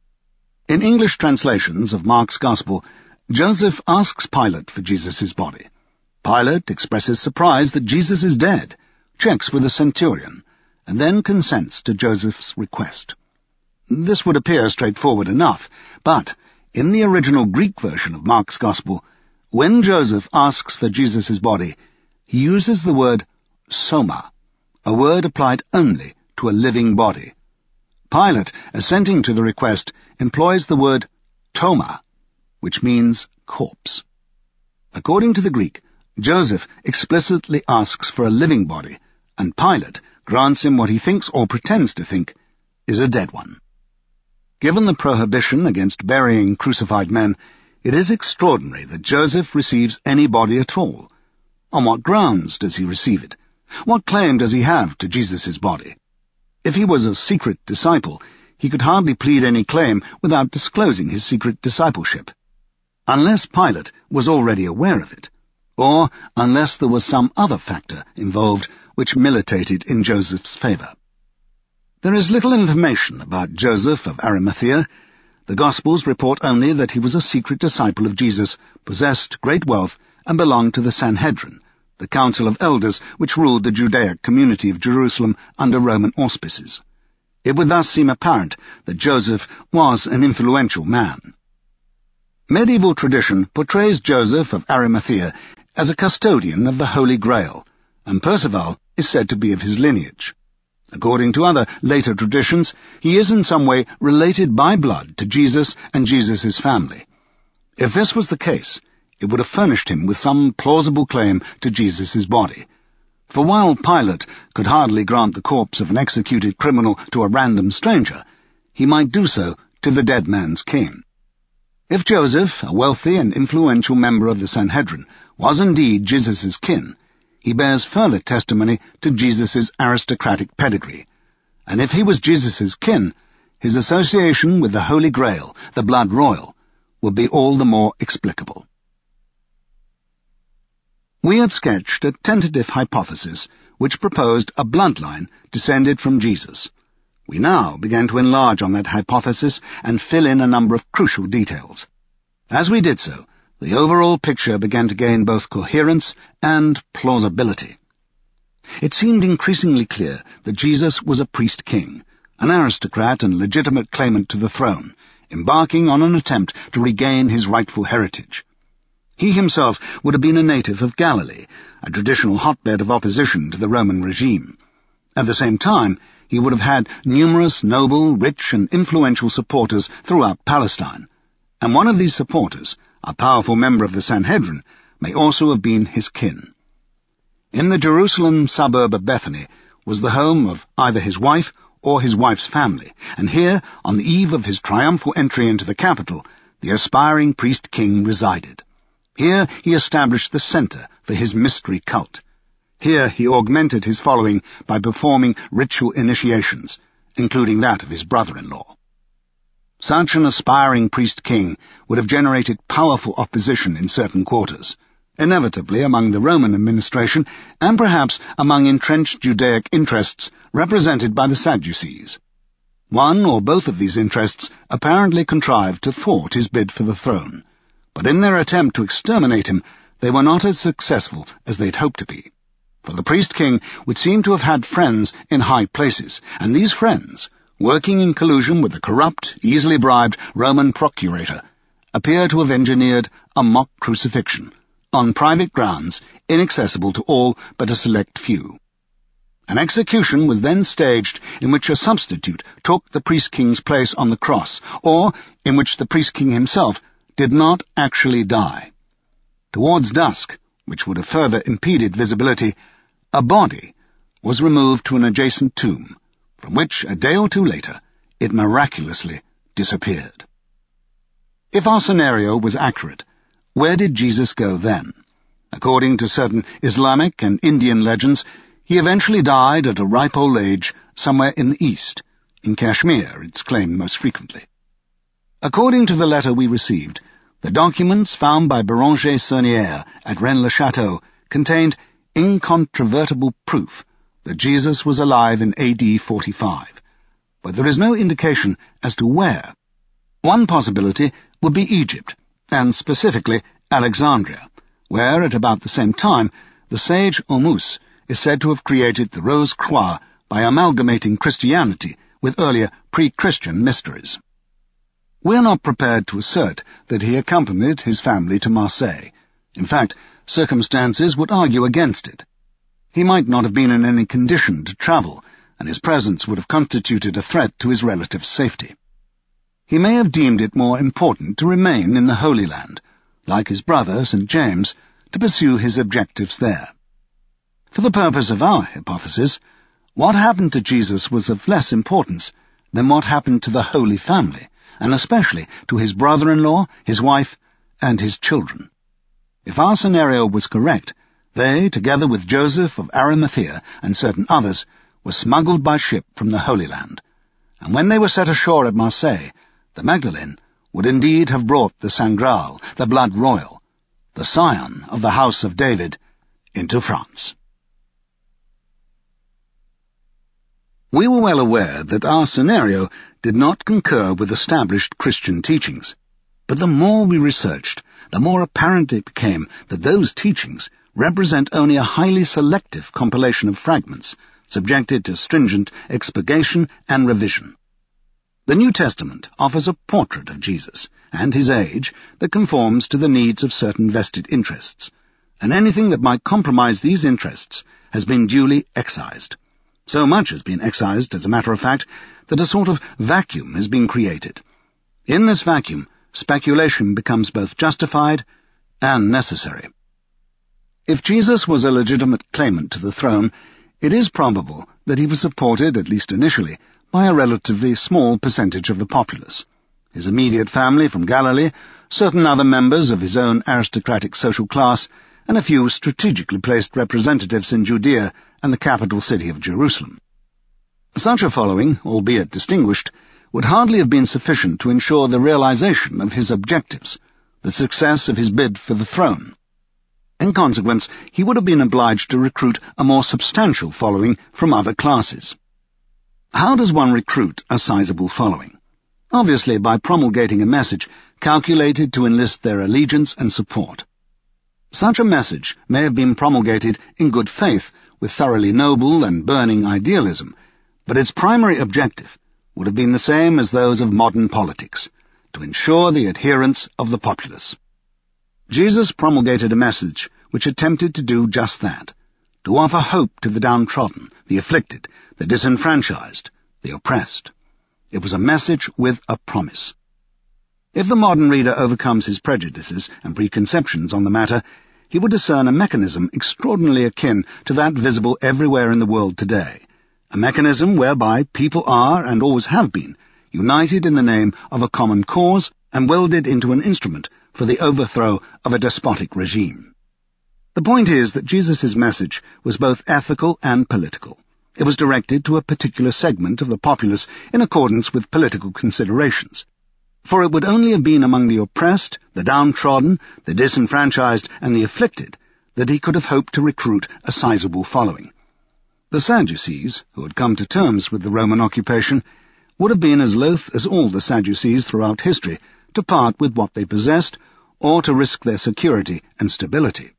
In English translations of Mark's Gospel, Joseph asks Pilate for Jesus' body. Pilate expresses surprise that Jesus is dead, checks with a centurion, and then consents to Joseph's request. This would appear straightforward enough, but in the original Greek version of Mark's Gospel, when Joseph asks for Jesus' body, he uses the word soma, a word applied only to a living body. Pilate, assenting to the request, employs the word toma, which means corpse. According to the Greek, Joseph explicitly asks for a living body, and Pilate grants him what he thinks or pretends to think is a dead one. Given the prohibition against burying crucified men, it is extraordinary that Joseph receives any body at all. On what grounds does he receive it? What claim does he have to Jesus' body? If he was a secret disciple, he could hardly plead any claim without disclosing his secret discipleship. Unless Pilate was already aware of it, or unless there was some other factor involved which militated in Joseph's favor. There is little information about Joseph of Arimathea. The Gospels report only that he was a secret disciple of Jesus, possessed great wealth, and belonged to the Sanhedrin, the council of elders which ruled the Judaic community of Jerusalem under Roman auspices. It would thus seem apparent that Joseph was an influential man. Medieval tradition portrays Joseph of Arimathea as a custodian of the Holy Grail, and Perceval is said to be of his lineage. According to other later traditions, he is in some way related by blood to Jesus and Jesus' family. If this was the case, it would have furnished him with some plausible claim to Jesus' body. For while Pilate could hardly grant the corpse of an executed criminal to a random stranger, he might do so to the dead man's king. If Joseph, a wealthy and influential member of the Sanhedrin, was indeed Jesus' kin, he bears further testimony to Jesus' aristocratic pedigree. And if he was Jesus' kin, his association with the Holy Grail, the blood royal, would be all the more explicable. We had sketched a tentative hypothesis which proposed a bloodline descended from Jesus. We now began to enlarge on that hypothesis and fill in a number of crucial details. As we did so, the overall picture began to gain both coherence and plausibility. It seemed increasingly clear that Jesus was a priest-king, an aristocrat and legitimate claimant to the throne, embarking on an attempt to regain his rightful heritage. He himself would have been a native of Galilee, a traditional hotbed of opposition to the Roman regime. At the same time, he would have had numerous noble, rich, and influential supporters throughout Palestine, and one of these supporters, a powerful member of the Sanhedrin, may also have been his kin. In the Jerusalem suburb of Bethany was the home of either his wife or his wife's family, and here, on the eve of his triumphal entry into the capital, the aspiring priest-king resided. Here he established the center for his mystery cult. Here he augmented his following by performing ritual initiations, including that of his brother-in-law. Such an aspiring priest-king would have generated powerful opposition in certain quarters, inevitably among the Roman administration and perhaps among entrenched Judaic interests represented by the Sadducees. One or both of these interests apparently contrived to thwart his bid for the throne, but in their attempt to exterminate him, they were not as successful as they'd hoped to be. For the priest-king would seem to have had friends in high places, and these friends, working in collusion with the corrupt, easily bribed Roman procurator, appear to have engineered a mock crucifixion, on private grounds inaccessible to all but a select few. An execution was then staged in which a substitute took the priest-king's place on the cross, or in which the priest-king himself did not actually die. Towards dusk, which would have further impeded visibility, a body was removed to an adjacent tomb, from which, a day or two later, it miraculously disappeared. If our scenario was accurate, where did Jesus go then? According to certain Islamic and Indian legends, he eventually died at a ripe old age somewhere in the east. In Kashmir, it's claimed most frequently. According to the letter we received, the documents found by Béranger Saunière at Rennes-le-Château contained incontrovertible proof that Jesus was alive in AD 45, but there is no indication as to where. One possibility would be Egypt, and specifically Alexandria, where at about the same time the sage Ormuzd is said to have created the Rose Croix by amalgamating Christianity with earlier pre-Christian mysteries. We are not prepared to assert that he accompanied his family to Marseille. In fact, circumstances would argue against it. He might not have been in any condition to travel, and his presence would have constituted a threat to his relatives' safety. He may have deemed it more important to remain in the Holy Land, like his brother, St. James, to pursue his objectives there. For the purpose of our hypothesis, what happened to Jesus was of less importance than what happened to the Holy Family, and especially to his brother-in-law, his wife, and his children. If our scenario was correct, they, together with Joseph of Arimathea and certain others, were smuggled by ship from the Holy Land, and when they were set ashore at Marseille, the Magdalene would indeed have brought the Saint Graal, the blood royal, the scion of the House of David, into France. We were well aware that our scenario did not concur with established Christian teachings, but the more we researched, the more apparent it became that those teachings represent only a highly selective compilation of fragments, subjected to stringent expurgation and revision. The New Testament offers a portrait of Jesus and his age that conforms to the needs of certain vested interests, and anything that might compromise these interests has been duly excised. So much has been excised, as a matter of fact, that a sort of vacuum has been created. In this vacuum, speculation becomes both justified and necessary. If Jesus was a legitimate claimant to the throne, it is probable that he was supported, at least initially, by a relatively small percentage of the populace. His immediate family from Galilee, certain other members of his own aristocratic social class, and a few strategically placed representatives in Judea and the capital city of Jerusalem. Such a following, albeit distinguished, would hardly have been sufficient to ensure the realization of his objectives, the success of his bid for the throne. In consequence, he would have been obliged to recruit a more substantial following from other classes. How does one recruit a sizable following? Obviously by promulgating a message calculated to enlist their allegiance and support. Such a message may have been promulgated in good faith with thoroughly noble and burning idealism, but its primary objective would have been the same as those of modern politics, to ensure the adherence of the populace. Jesus promulgated a message which attempted to do just that, to offer hope to the downtrodden, the afflicted, the disenfranchised, the oppressed. It was a message with a promise. If the modern reader overcomes his prejudices and preconceptions on the matter, he would discern a mechanism extraordinarily akin to that visible everywhere in the world today, a mechanism whereby people are, and always have been, united in the name of a common cause and welded into an instrument for the overthrow of a despotic regime. The point is that Jesus' message was both ethical and political. It was directed to a particular segment of the populace in accordance with political considerations. For it would only have been among the oppressed, the downtrodden, the disenfranchised, and the afflicted that he could have hoped to recruit a sizable following. The Sadducees, who had come to terms with the Roman occupation, would have been as loath as all the Sadducees throughout history to part with what they possessed or to risk their security and stability.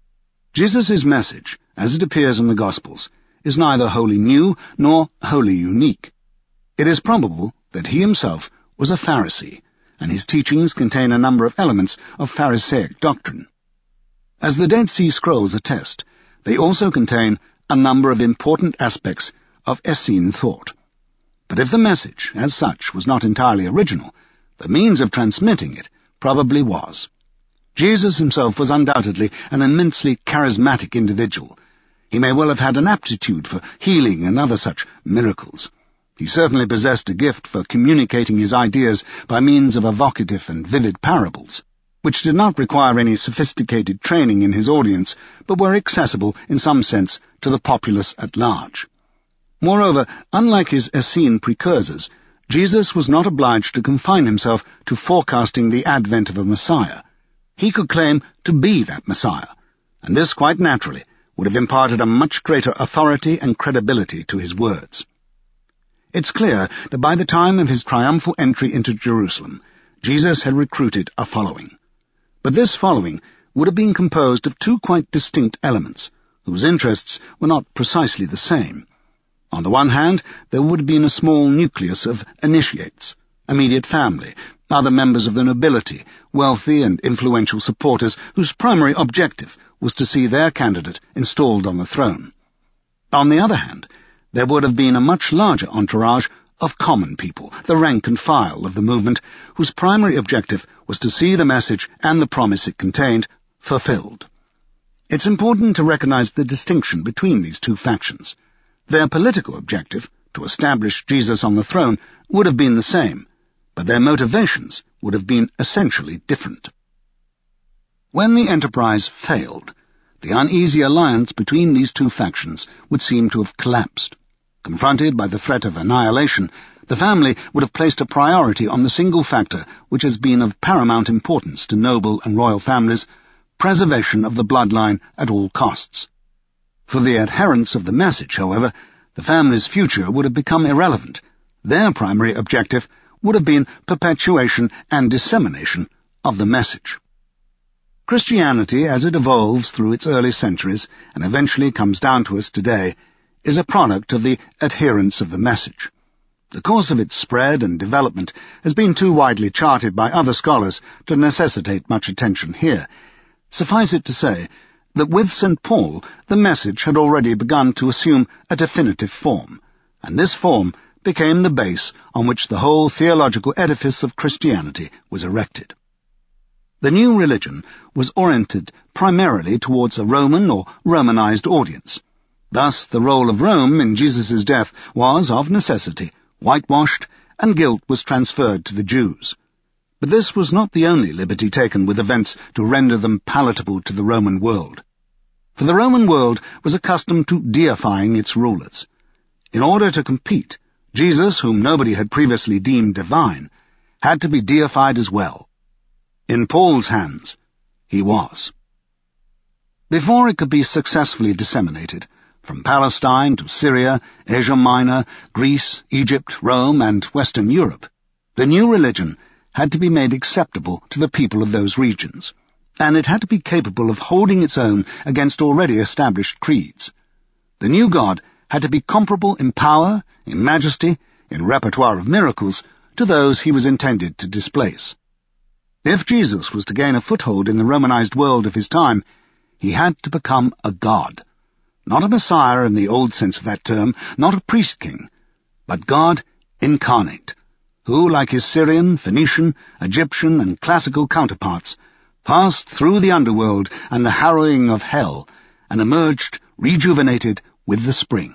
Jesus' message, as it appears in the Gospels, is neither wholly new nor wholly unique. It is probable that he himself was a Pharisee, and his teachings contain a number of elements of Pharisaic doctrine. As the Dead Sea Scrolls attest, they also contain a number of important aspects of Essene thought. But if the message, as such, was not entirely original, the means of transmitting it probably was. Jesus himself was undoubtedly an immensely charismatic individual. He may well have had an aptitude for healing and other such miracles. He certainly possessed a gift for communicating his ideas by means of evocative and vivid parables, which did not require any sophisticated training in his audience, but were accessible in some sense to the populace at large. Moreover, unlike his Essene precursors, Jesus was not obliged to confine himself to forecasting the advent of a Messiah. He could claim to be that Messiah, and this, quite naturally, would have imparted a much greater authority and credibility to his words. It's clear that by the time of his triumphal entry into Jerusalem, Jesus had recruited a following. But this following would have been composed of two quite distinct elements, whose interests were not precisely the same. On the one hand, there would have been a small nucleus of initiates, immediate family, other members of the nobility, wealthy and influential supporters whose primary objective was to see their candidate installed on the throne. On the other hand, there would have been a much larger entourage of common people, the rank and file of the movement, whose primary objective was to see the message and the promise it contained fulfilled. It's important to recognize the distinction between these two factions. Their political objective, to establish Jesus on the throne, would have been the same, but their motivations would have been essentially different. When the enterprise failed, the uneasy alliance between these two factions would seem to have collapsed. Confronted by the threat of annihilation, the family would have placed a priority on the single factor which has been of paramount importance to noble and royal families, preservation of the bloodline at all costs. For the adherents of the message, however, the family's future would have become irrelevant. Their primary objective would have been perpetuation and dissemination of the message. Christianity, as it evolves through its early centuries and eventually comes down to us today, is a product of the adherents of the message. The course of its spread and development has been too widely charted by other scholars to necessitate much attention here. Suffice it to say that with St. Paul the message had already begun to assume a definitive form, and this form became the base on which the whole theological edifice of Christianity was erected. The new religion was oriented primarily towards a Roman or Romanized audience. Thus, the role of Rome in Jesus' death was, of necessity, whitewashed, and guilt was transferred to the Jews. But this was not the only liberty taken with events to render them palatable to the Roman world. For the Roman world was accustomed to deifying its rulers. In order to compete, Jesus, whom nobody had previously deemed divine, had to be deified as well. In Paul's hands, he was. Before it could be successfully disseminated, from Palestine to Syria, Asia Minor, Greece, Egypt, Rome, and Western Europe, the new religion had to be made acceptable to the people of those regions, and it had to be capable of holding its own against already established creeds. The new God had to be comparable in power, in majesty, in repertoire of miracles, to those he was intended to displace. If Jesus was to gain a foothold in the Romanized world of his time, he had to become a god. Not a Messiah in the old sense of that term, not a priest-king, but God incarnate, who, like his Syrian, Phoenician, Egyptian, and classical counterparts, passed through the underworld and the harrowing of hell, and emerged rejuvenated with the spring.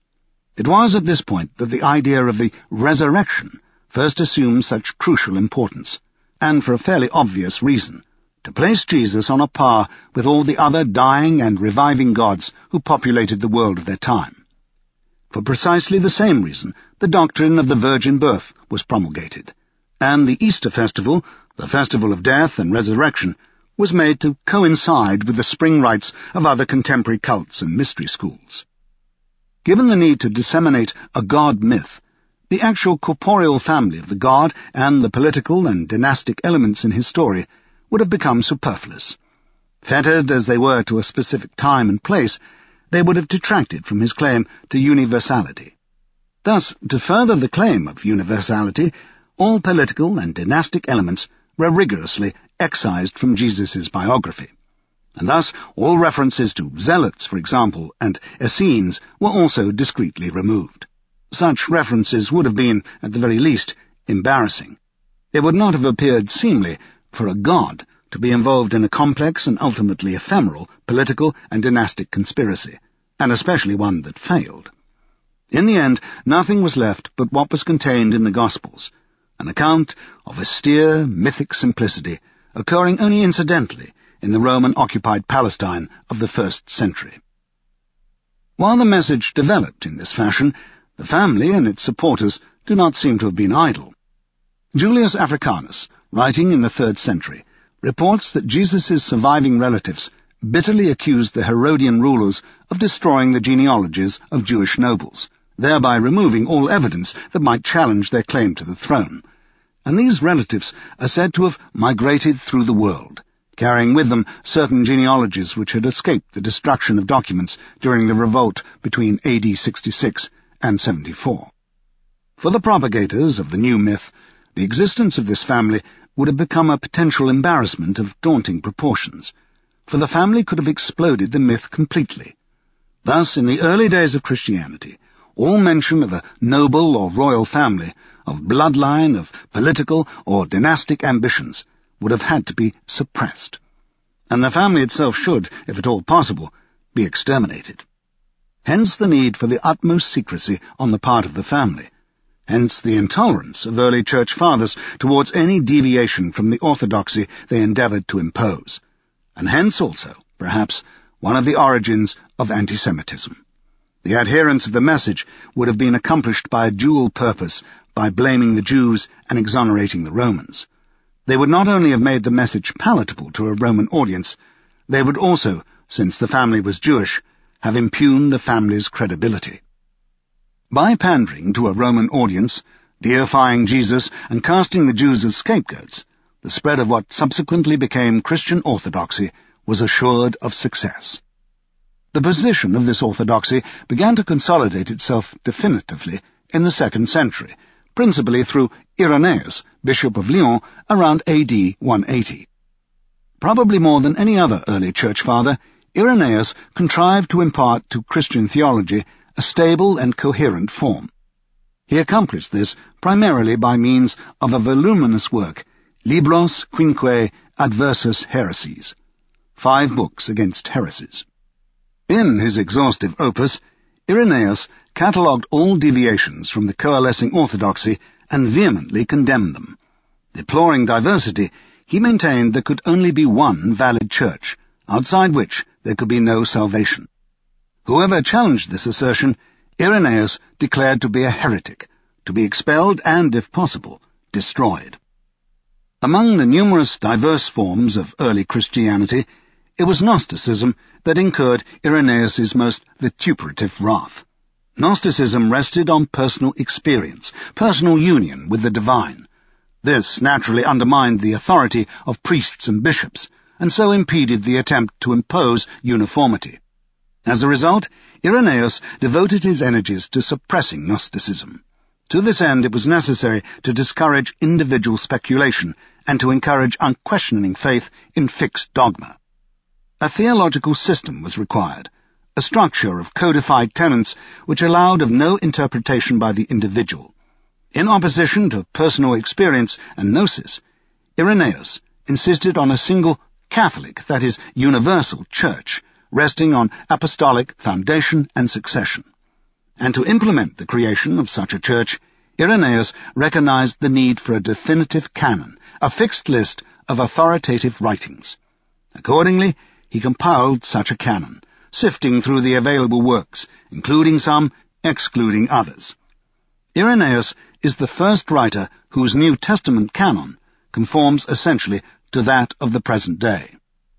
It was at this point that the idea of the resurrection first assumed such crucial importance, and for a fairly obvious reason, to place Jesus on a par with all the other dying and reviving gods who populated the world of their time. For precisely the same reason, the doctrine of the virgin birth was promulgated, and the Easter festival, the festival of death and resurrection, was made to coincide with the spring rites of other contemporary cults and mystery schools. Given the need to disseminate a god myth, the actual corporeal family of the god and the political and dynastic elements in his story would have become superfluous. Fettered as they were to a specific time and place, they would have detracted from his claim to universality. Thus, to further the claim of universality, all political and dynastic elements were rigorously excised from Jesus' biography, and thus all references to zealots, for example, and Essenes were also discreetly removed. Such references would have been, at the very least, embarrassing. It would not have appeared seemly for a god to be involved in a complex and ultimately ephemeral political and dynastic conspiracy, and especially one that failed. In the end, nothing was left but what was contained in the Gospels, an account of austere, mythic simplicity, occurring only incidentally in the Roman-occupied Palestine of the 1st century. While the message developed in this fashion, the family and its supporters do not seem to have been idle. Julius Africanus, writing in the 3rd century, reports that Jesus' surviving relatives bitterly accused the Herodian rulers of destroying the genealogies of Jewish nobles, thereby removing all evidence that might challenge their claim to the throne. And these relatives are said to have migrated through the world, carrying with them certain genealogies which had escaped the destruction of documents during the revolt between AD 66 and 74. For the propagators of the new myth, the existence of this family would have become a potential embarrassment of daunting proportions, for the family could have exploded the myth completely. Thus, in the early days of Christianity, all mention of a noble or royal family, of bloodline, of political or dynastic ambitions, would have had to be suppressed, and the family itself should, if at all possible, be exterminated. Hence the need for the utmost secrecy on the part of the family, hence the intolerance of early church fathers towards any deviation from the orthodoxy they endeavored to impose, and hence also, perhaps, one of the origins of anti-Semitism. The adherents of the message would have been accomplished by a dual purpose, by blaming the Jews and exonerating the Romans. They would not only have made the message palatable to a Roman audience, they would also, since the family was Jewish, have impugned the family's credibility. By pandering to a Roman audience, deifying Jesus and casting the Jews as scapegoats, the spread of what subsequently became Christian orthodoxy was assured of success. The position of this orthodoxy began to consolidate itself definitively in the 2nd century, principally through Irenaeus, Bishop of Lyon, around AD 180. Probably more than any other early church father, Irenaeus contrived to impart to Christian theology a stable and coherent form. He accomplished this primarily by means of a voluminous work, Libros Quinque Adversus Heresies, 5 books against heresies. In his exhaustive opus, Irenaeus catalogued all deviations from the coalescing orthodoxy and vehemently condemned them. Deploring diversity, he maintained there could only be one valid church, outside which there could be no salvation. Whoever challenged this assertion, Irenaeus declared to be a heretic, to be expelled and, if possible, destroyed. Among the numerous diverse forms of early Christianity, it was Gnosticism that incurred Irenaeus's most vituperative wrath. Gnosticism rested on personal experience, personal union with the divine. This naturally undermined the authority of priests and bishops, and so impeded the attempt to impose uniformity. As a result, Irenaeus devoted his energies to suppressing Gnosticism. To this end, it was necessary to discourage individual speculation and to encourage unquestioning faith in fixed dogma. A theological system was required, a structure of codified tenets which allowed of no interpretation by the individual. In opposition to personal experience and gnosis, Irenaeus insisted on a single Catholic, that is, universal church, resting on apostolic foundation and succession. And to implement the creation of such a church, Irenaeus recognized the need for a definitive canon, a fixed list of authoritative writings. Accordingly, he compiled such a canon, sifting through the available works, including some, excluding others. Irenaeus is the first writer whose New Testament canon conforms essentially to that of the present day.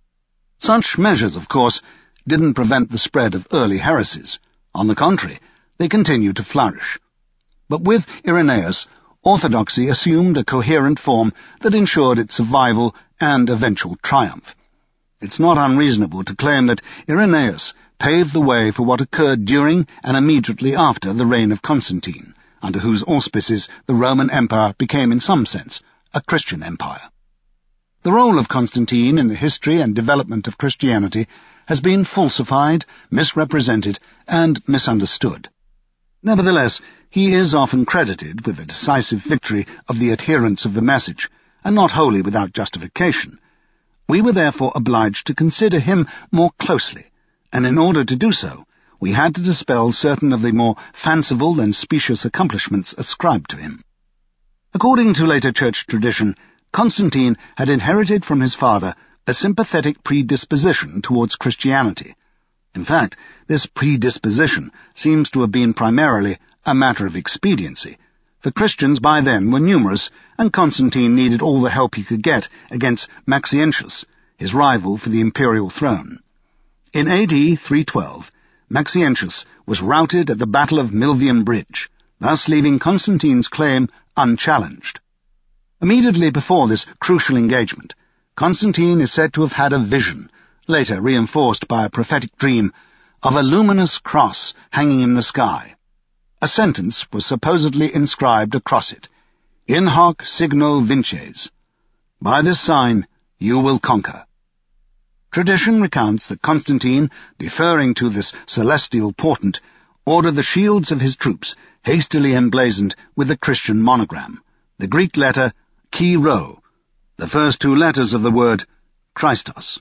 Such measures, of course, didn't prevent the spread of early heresies. On the contrary, they continued to flourish. But with Irenaeus, orthodoxy assumed a coherent form that ensured its survival and eventual triumph. It's not unreasonable to claim that Irenaeus paved the way for what occurred during and immediately after the reign of Constantine, under whose auspices the Roman Empire became in some sense a Christian empire. The role of Constantine in the history and development of Christianity has been falsified, misrepresented, and misunderstood. Nevertheless, he is often credited with the decisive victory of the adherents of the message, and not wholly without justification. We were therefore obliged to consider him more closely, and in order to do so, we had to dispel certain of the more fanciful and specious accomplishments ascribed to him. According to later church tradition, Constantine had inherited from his father a sympathetic predisposition towards Christianity. In fact, this predisposition seems to have been primarily a matter of expediency, for Christians by then were numerous, and Constantine needed all the help he could get against Maxentius, his rival for the imperial throne. In AD 312, Maxentius was routed at the Battle of Milvian Bridge, thus leaving Constantine's claim unchallenged. Immediately before this crucial engagement, Constantine is said to have had a vision, later reinforced by a prophetic dream, of a luminous cross hanging in the sky. A sentence was supposedly inscribed across it, In hoc signo vinces. By this sign you will conquer. Tradition recounts that Constantine, deferring to this celestial portent, ordered the shields of his troops hastily emblazoned with the Christian monogram, the Greek letter Chi Rho, the first 2 letters of the word Christos.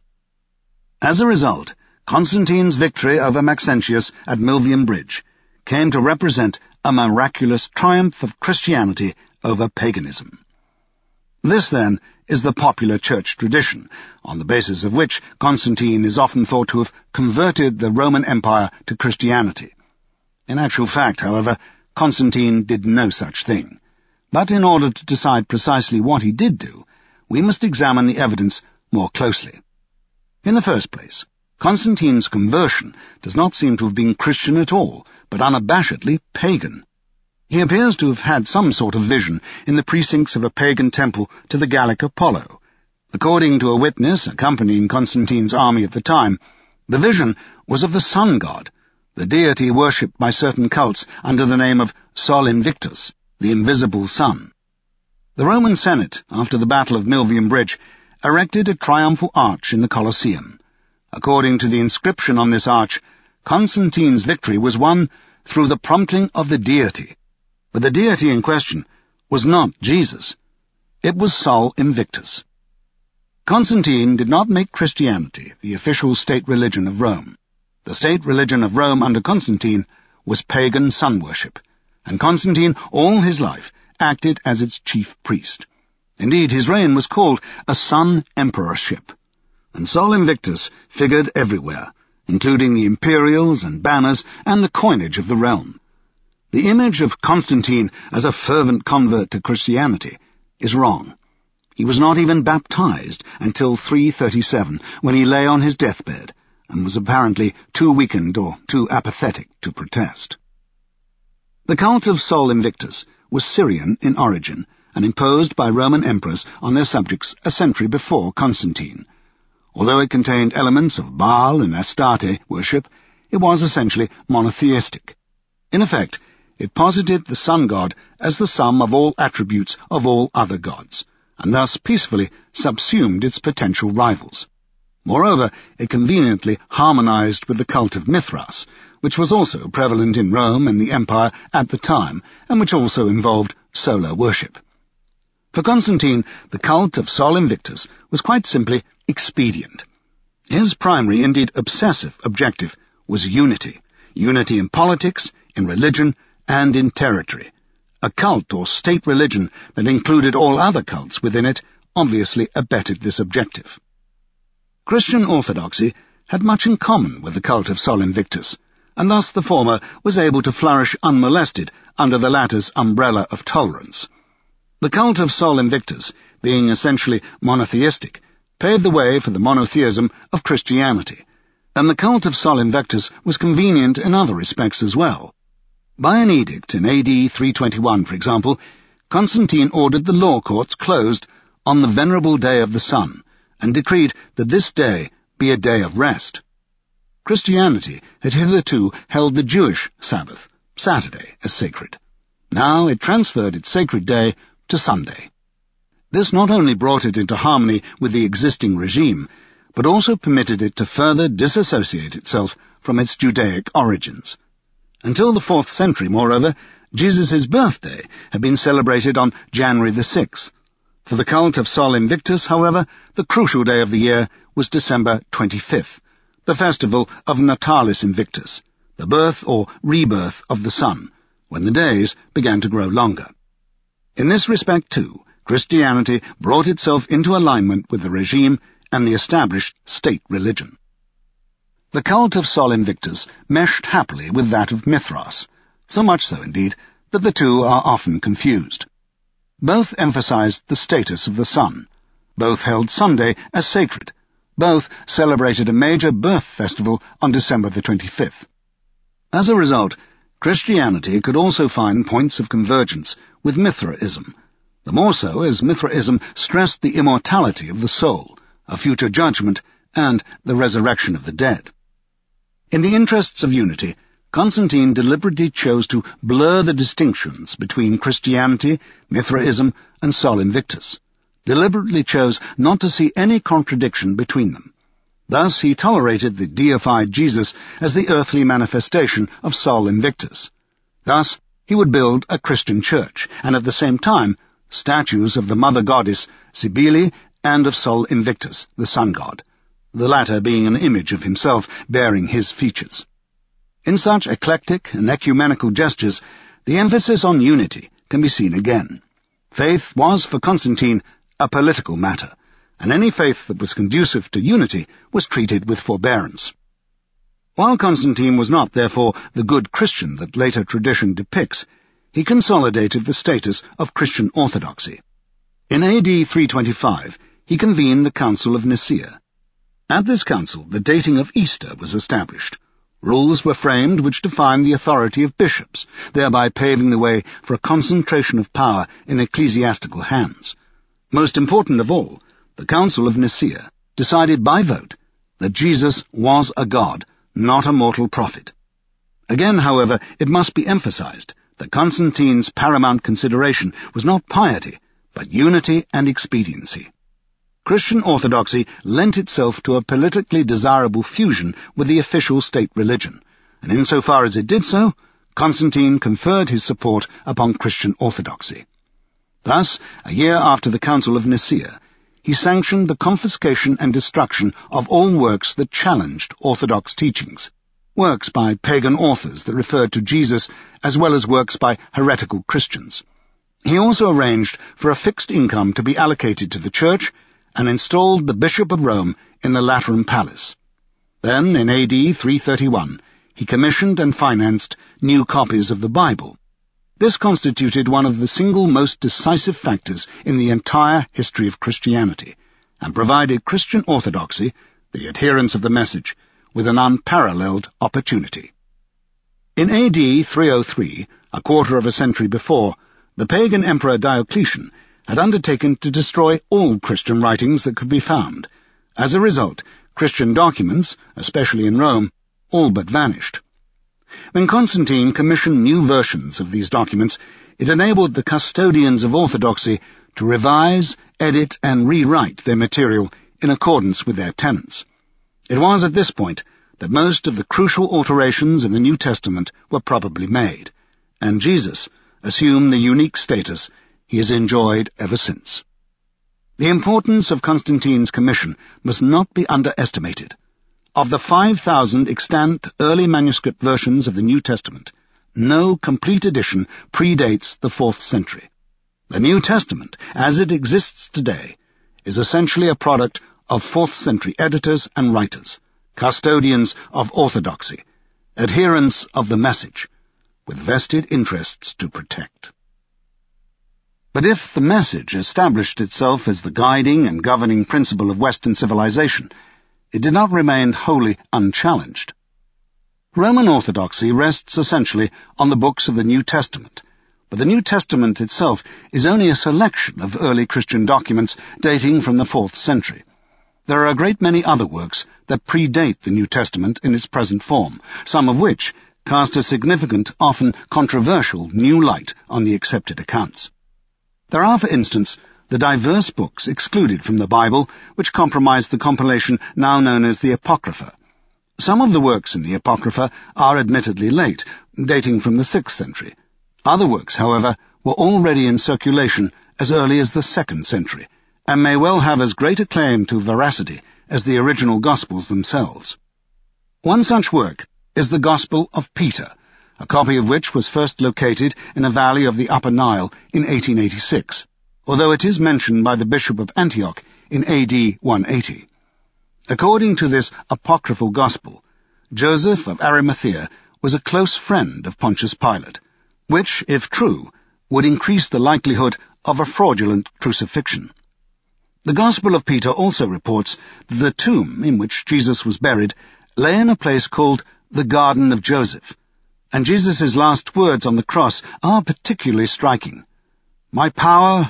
As a result, Constantine's victory over Maxentius at Milvian Bridge came to represent a miraculous triumph of Christianity over paganism. This, then, is the popular church tradition, on the basis of which Constantine is often thought to have converted the Roman Empire to Christianity. In actual fact, however, Constantine did no such thing. But in order to decide precisely what he did do, we must examine the evidence more closely. In the first place, Constantine's conversion does not seem to have been Christian at all, but unabashedly pagan. He appears to have had some sort of vision in the precincts of a pagan temple to the Gallic Apollo. According to a witness accompanying Constantine's army at the time, the vision was of the sun god, the deity worshipped by certain cults under the name of Sol Invictus, the invisible sun. The Roman Senate, after the Battle of Milvian Bridge, erected a triumphal arch in the Colosseum, According to the inscription on this arch, Constantine's victory was won through the prompting of the deity. But the deity in question was not Jesus. It was Sol Invictus. Constantine did not make Christianity the official state religion of Rome. The state religion of Rome under Constantine was pagan sun worship, and Constantine all his life acted as its chief priest. Indeed, his reign was called a sun emperorship, and Sol Invictus figured everywhere, including the imperials and banners and the coinage of the realm. The image of Constantine as a fervent convert to Christianity is wrong. He was not even baptized until 337, when he lay on his deathbed, and was apparently too weakened or too apathetic to protest. The cult of Sol Invictus was Syrian in origin, and imposed by Roman emperors on their subjects a century before Constantine. Although it contained elements of Baal and Astarte worship, it was essentially monotheistic. In effect, it posited the sun god as the sum of all attributes of all other gods, and thus peacefully subsumed its potential rivals. Moreover, it conveniently harmonized with the cult of Mithras, which was also prevalent in Rome and the Empire at the time, and which also involved solar worship. For Constantine, the cult of Sol Invictus was quite simply expedient. His primary, indeed obsessive, objective was unity. Unity in politics, in religion, and in territory. A cult or state religion that included all other cults within it obviously abetted this objective. Christian orthodoxy had much in common with the cult of Sol Invictus, and thus the former was able to flourish unmolested under the latter's umbrella of tolerance. The cult of Sol Invictus, being essentially monotheistic, paved the way for the monotheism of Christianity, and the cult of Sol Invictus was convenient in other respects as well. By an edict in AD 321, for example, Constantine ordered the law courts closed on the venerable day of the sun, and decreed that this day be a day of rest. Christianity had hitherto held the Jewish Sabbath, Saturday, as sacred. Now it transferred its sacred day to Sunday. This not only brought it into harmony with the existing regime, but also permitted it to further disassociate itself from its Judaic origins. Until the 4th century, moreover, Jesus' birthday had been celebrated on January the 6th. For the cult of Sol Invictus, however, the crucial day of the year was December 25th, the festival of Natalis Invictus, the birth or rebirth of the sun, when the days began to grow longer. In this respect, too, Christianity brought itself into alignment with the regime and the established state religion. The cult of Sol Invictus meshed happily with that of Mithras, so much so, indeed, that the two are often confused. Both emphasized the status of the sun. Both held Sunday as sacred. Both celebrated a major birth festival on December the 25th. As a result, Christianity could also find points of convergence with Mithraism, the more so as Mithraism stressed the immortality of the soul, a future judgment, and the resurrection of the dead. In the interests of unity, Constantine deliberately chose to blur the distinctions between Christianity, Mithraism, and Sol Invictus, deliberately chose not to see any contradiction between them. Thus he tolerated the deified Jesus as the earthly manifestation of Sol Invictus. Thus he would build a Christian church, and at the same time statues of the mother goddess Cybele and of Sol Invictus, the sun god, the latter being an image of himself bearing his features. In such eclectic and ecumenical gestures, the emphasis on unity can be seen again. Faith was, for Constantine, a political matter, and any faith that was conducive to unity was treated with forbearance. While Constantine was not, therefore, the good Christian that later tradition depicts, he consolidated the status of Christian orthodoxy. In AD 325, he convened the Council of Nicaea. At this council, the dating of Easter was established. Rules were framed which defined the authority of bishops, thereby paving the way for a concentration of power in ecclesiastical hands. Most important of all, the Council of Nicaea decided by vote that Jesus was a god, not a mortal prophet. Again, however, it must be emphasized that Constantine's paramount consideration was not piety, but unity and expediency. Christian orthodoxy lent itself to a politically desirable fusion with the official state religion, and insofar as it did so, Constantine conferred his support upon Christian orthodoxy. Thus, a year after the Council of Nicaea, he sanctioned the confiscation and destruction of all works that challenged orthodox teachings, works by pagan authors that referred to Jesus, as well as works by heretical Christians. He also arranged for a fixed income to be allocated to the Church and installed the Bishop of Rome in the Lateran Palace. Then, in AD 331, he commissioned and financed new copies of the Bible. This constituted one of the single most decisive factors in the entire history of Christianity, and provided Christian orthodoxy, the adherents of the message, with an unparalleled opportunity. In AD 303, a quarter of a century before, the pagan emperor Diocletian had undertaken to destroy all Christian writings that could be found. As a result, Christian documents, especially in Rome, all but vanished. When Constantine commissioned new versions of these documents, it enabled the custodians of orthodoxy to revise, edit, and rewrite their material in accordance with their tenets. It was at this point that most of the crucial alterations in the New Testament were probably made, and Jesus assumed the unique status he has enjoyed ever since. The importance of Constantine's commission must not be underestimated. Of the 5,000 extant early manuscript versions of the New Testament, no complete edition predates the 4th century. The New Testament, as it exists today, is essentially a product of 4th century editors and writers, custodians of orthodoxy, adherents of the message, with vested interests to protect. But if the message established itself as the guiding and governing principle of Western civilization, it did not remain wholly unchallenged. Roman orthodoxy rests essentially on the books of the New Testament, but the New Testament itself is only a selection of early Christian documents dating from the 4th century. There are a great many other works that predate the New Testament in its present form, some of which cast a significant, often controversial, new light on the accepted accounts. There are, for instance, the diverse books excluded from the Bible which comprise the compilation now known as the Apocrypha. Some of the works in the Apocrypha are admittedly late, dating from the 6th century. Other works, however, were already in circulation as early as the 2nd century, and may well have as great a claim to veracity as the original Gospels themselves. One such work is the Gospel of Peter, a copy of which was first located in a valley of the Upper Nile in 1886, although it is mentioned by the Bishop of Antioch in AD 180. According to this apocryphal Gospel, Joseph of Arimathea was a close friend of Pontius Pilate, which, if true, would increase the likelihood of a fraudulent crucifixion. The Gospel of Peter also reports that the tomb in which Jesus was buried lay in a place called the Garden of Joseph, and Jesus' last words on the cross are particularly striking. My power,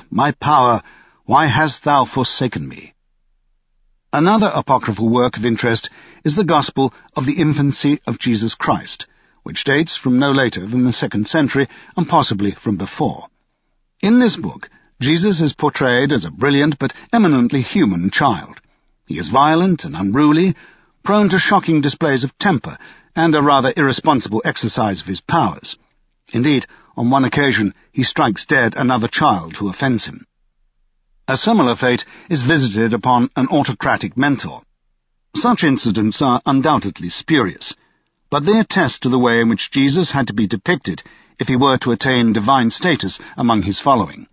why hast thou forsaken me?" Another apocryphal work of interest is the Gospel of the Infancy of Jesus Christ, which dates from no later than the 2nd century and possibly from before. In this book, Jesus is portrayed as a brilliant but eminently human child. He is violent and unruly, prone to shocking displays of temper, and a rather irresponsible exercise of his powers. Indeed, on one occasion he strikes dead another child who offends him. A similar fate is visited upon an autocratic mentor. Such incidents are undoubtedly spurious, but they attest to the way in which Jesus had to be depicted if he were to attain divine status among his following.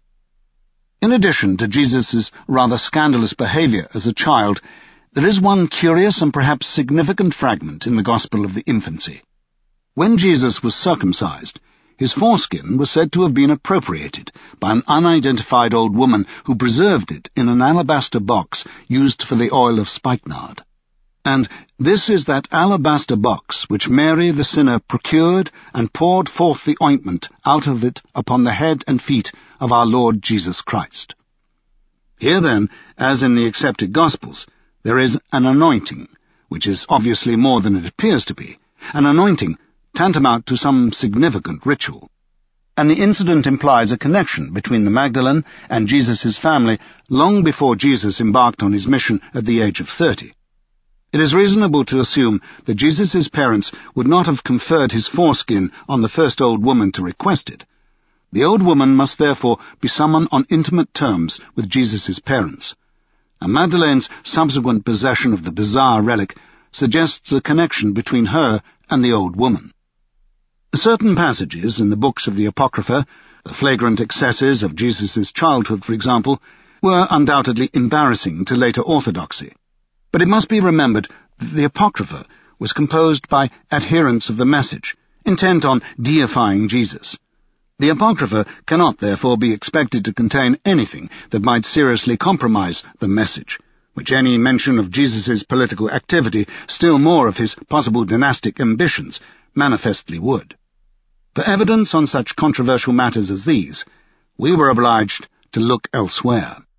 In addition to Jesus' rather scandalous behavior as a child, there is one curious and perhaps significant fragment in the Gospel of the Infancy. When Jesus was circumcised, his foreskin was said to have been appropriated by an unidentified old woman who preserved it in an alabaster box used for the oil of spikenard. And this is that alabaster box which Mary the sinner procured and poured forth the ointment out of it upon the head and feet of our Lord Jesus Christ. Here then, as in the accepted Gospels, there is an anointing, which is obviously more than it appears to be, an anointing tantamount to some significant ritual. and the incident implies a connection between the Magdalene and Jesus' family long before Jesus embarked on his mission at the age of 30. It is reasonable to assume that Jesus' parents would not have conferred his foreskin on the first old woman to request it. The old woman must therefore be someone on intimate terms with Jesus' parents, and Magdalene's subsequent possession of the bizarre relic suggests a connection between her and the old woman. Certain passages in the books of the Apocrypha, the flagrant excesses of Jesus' childhood, for example, were undoubtedly embarrassing to later orthodoxy. But it must be remembered that the Apocrypha was composed by adherents of the message, intent on deifying Jesus. The Apocrypha cannot therefore be expected to contain anything that might seriously compromise the message, which any mention of Jesus' political activity, still more of his possible dynastic ambitions, manifestly would. For evidence on such controversial matters as these, we were obliged to look elsewhere.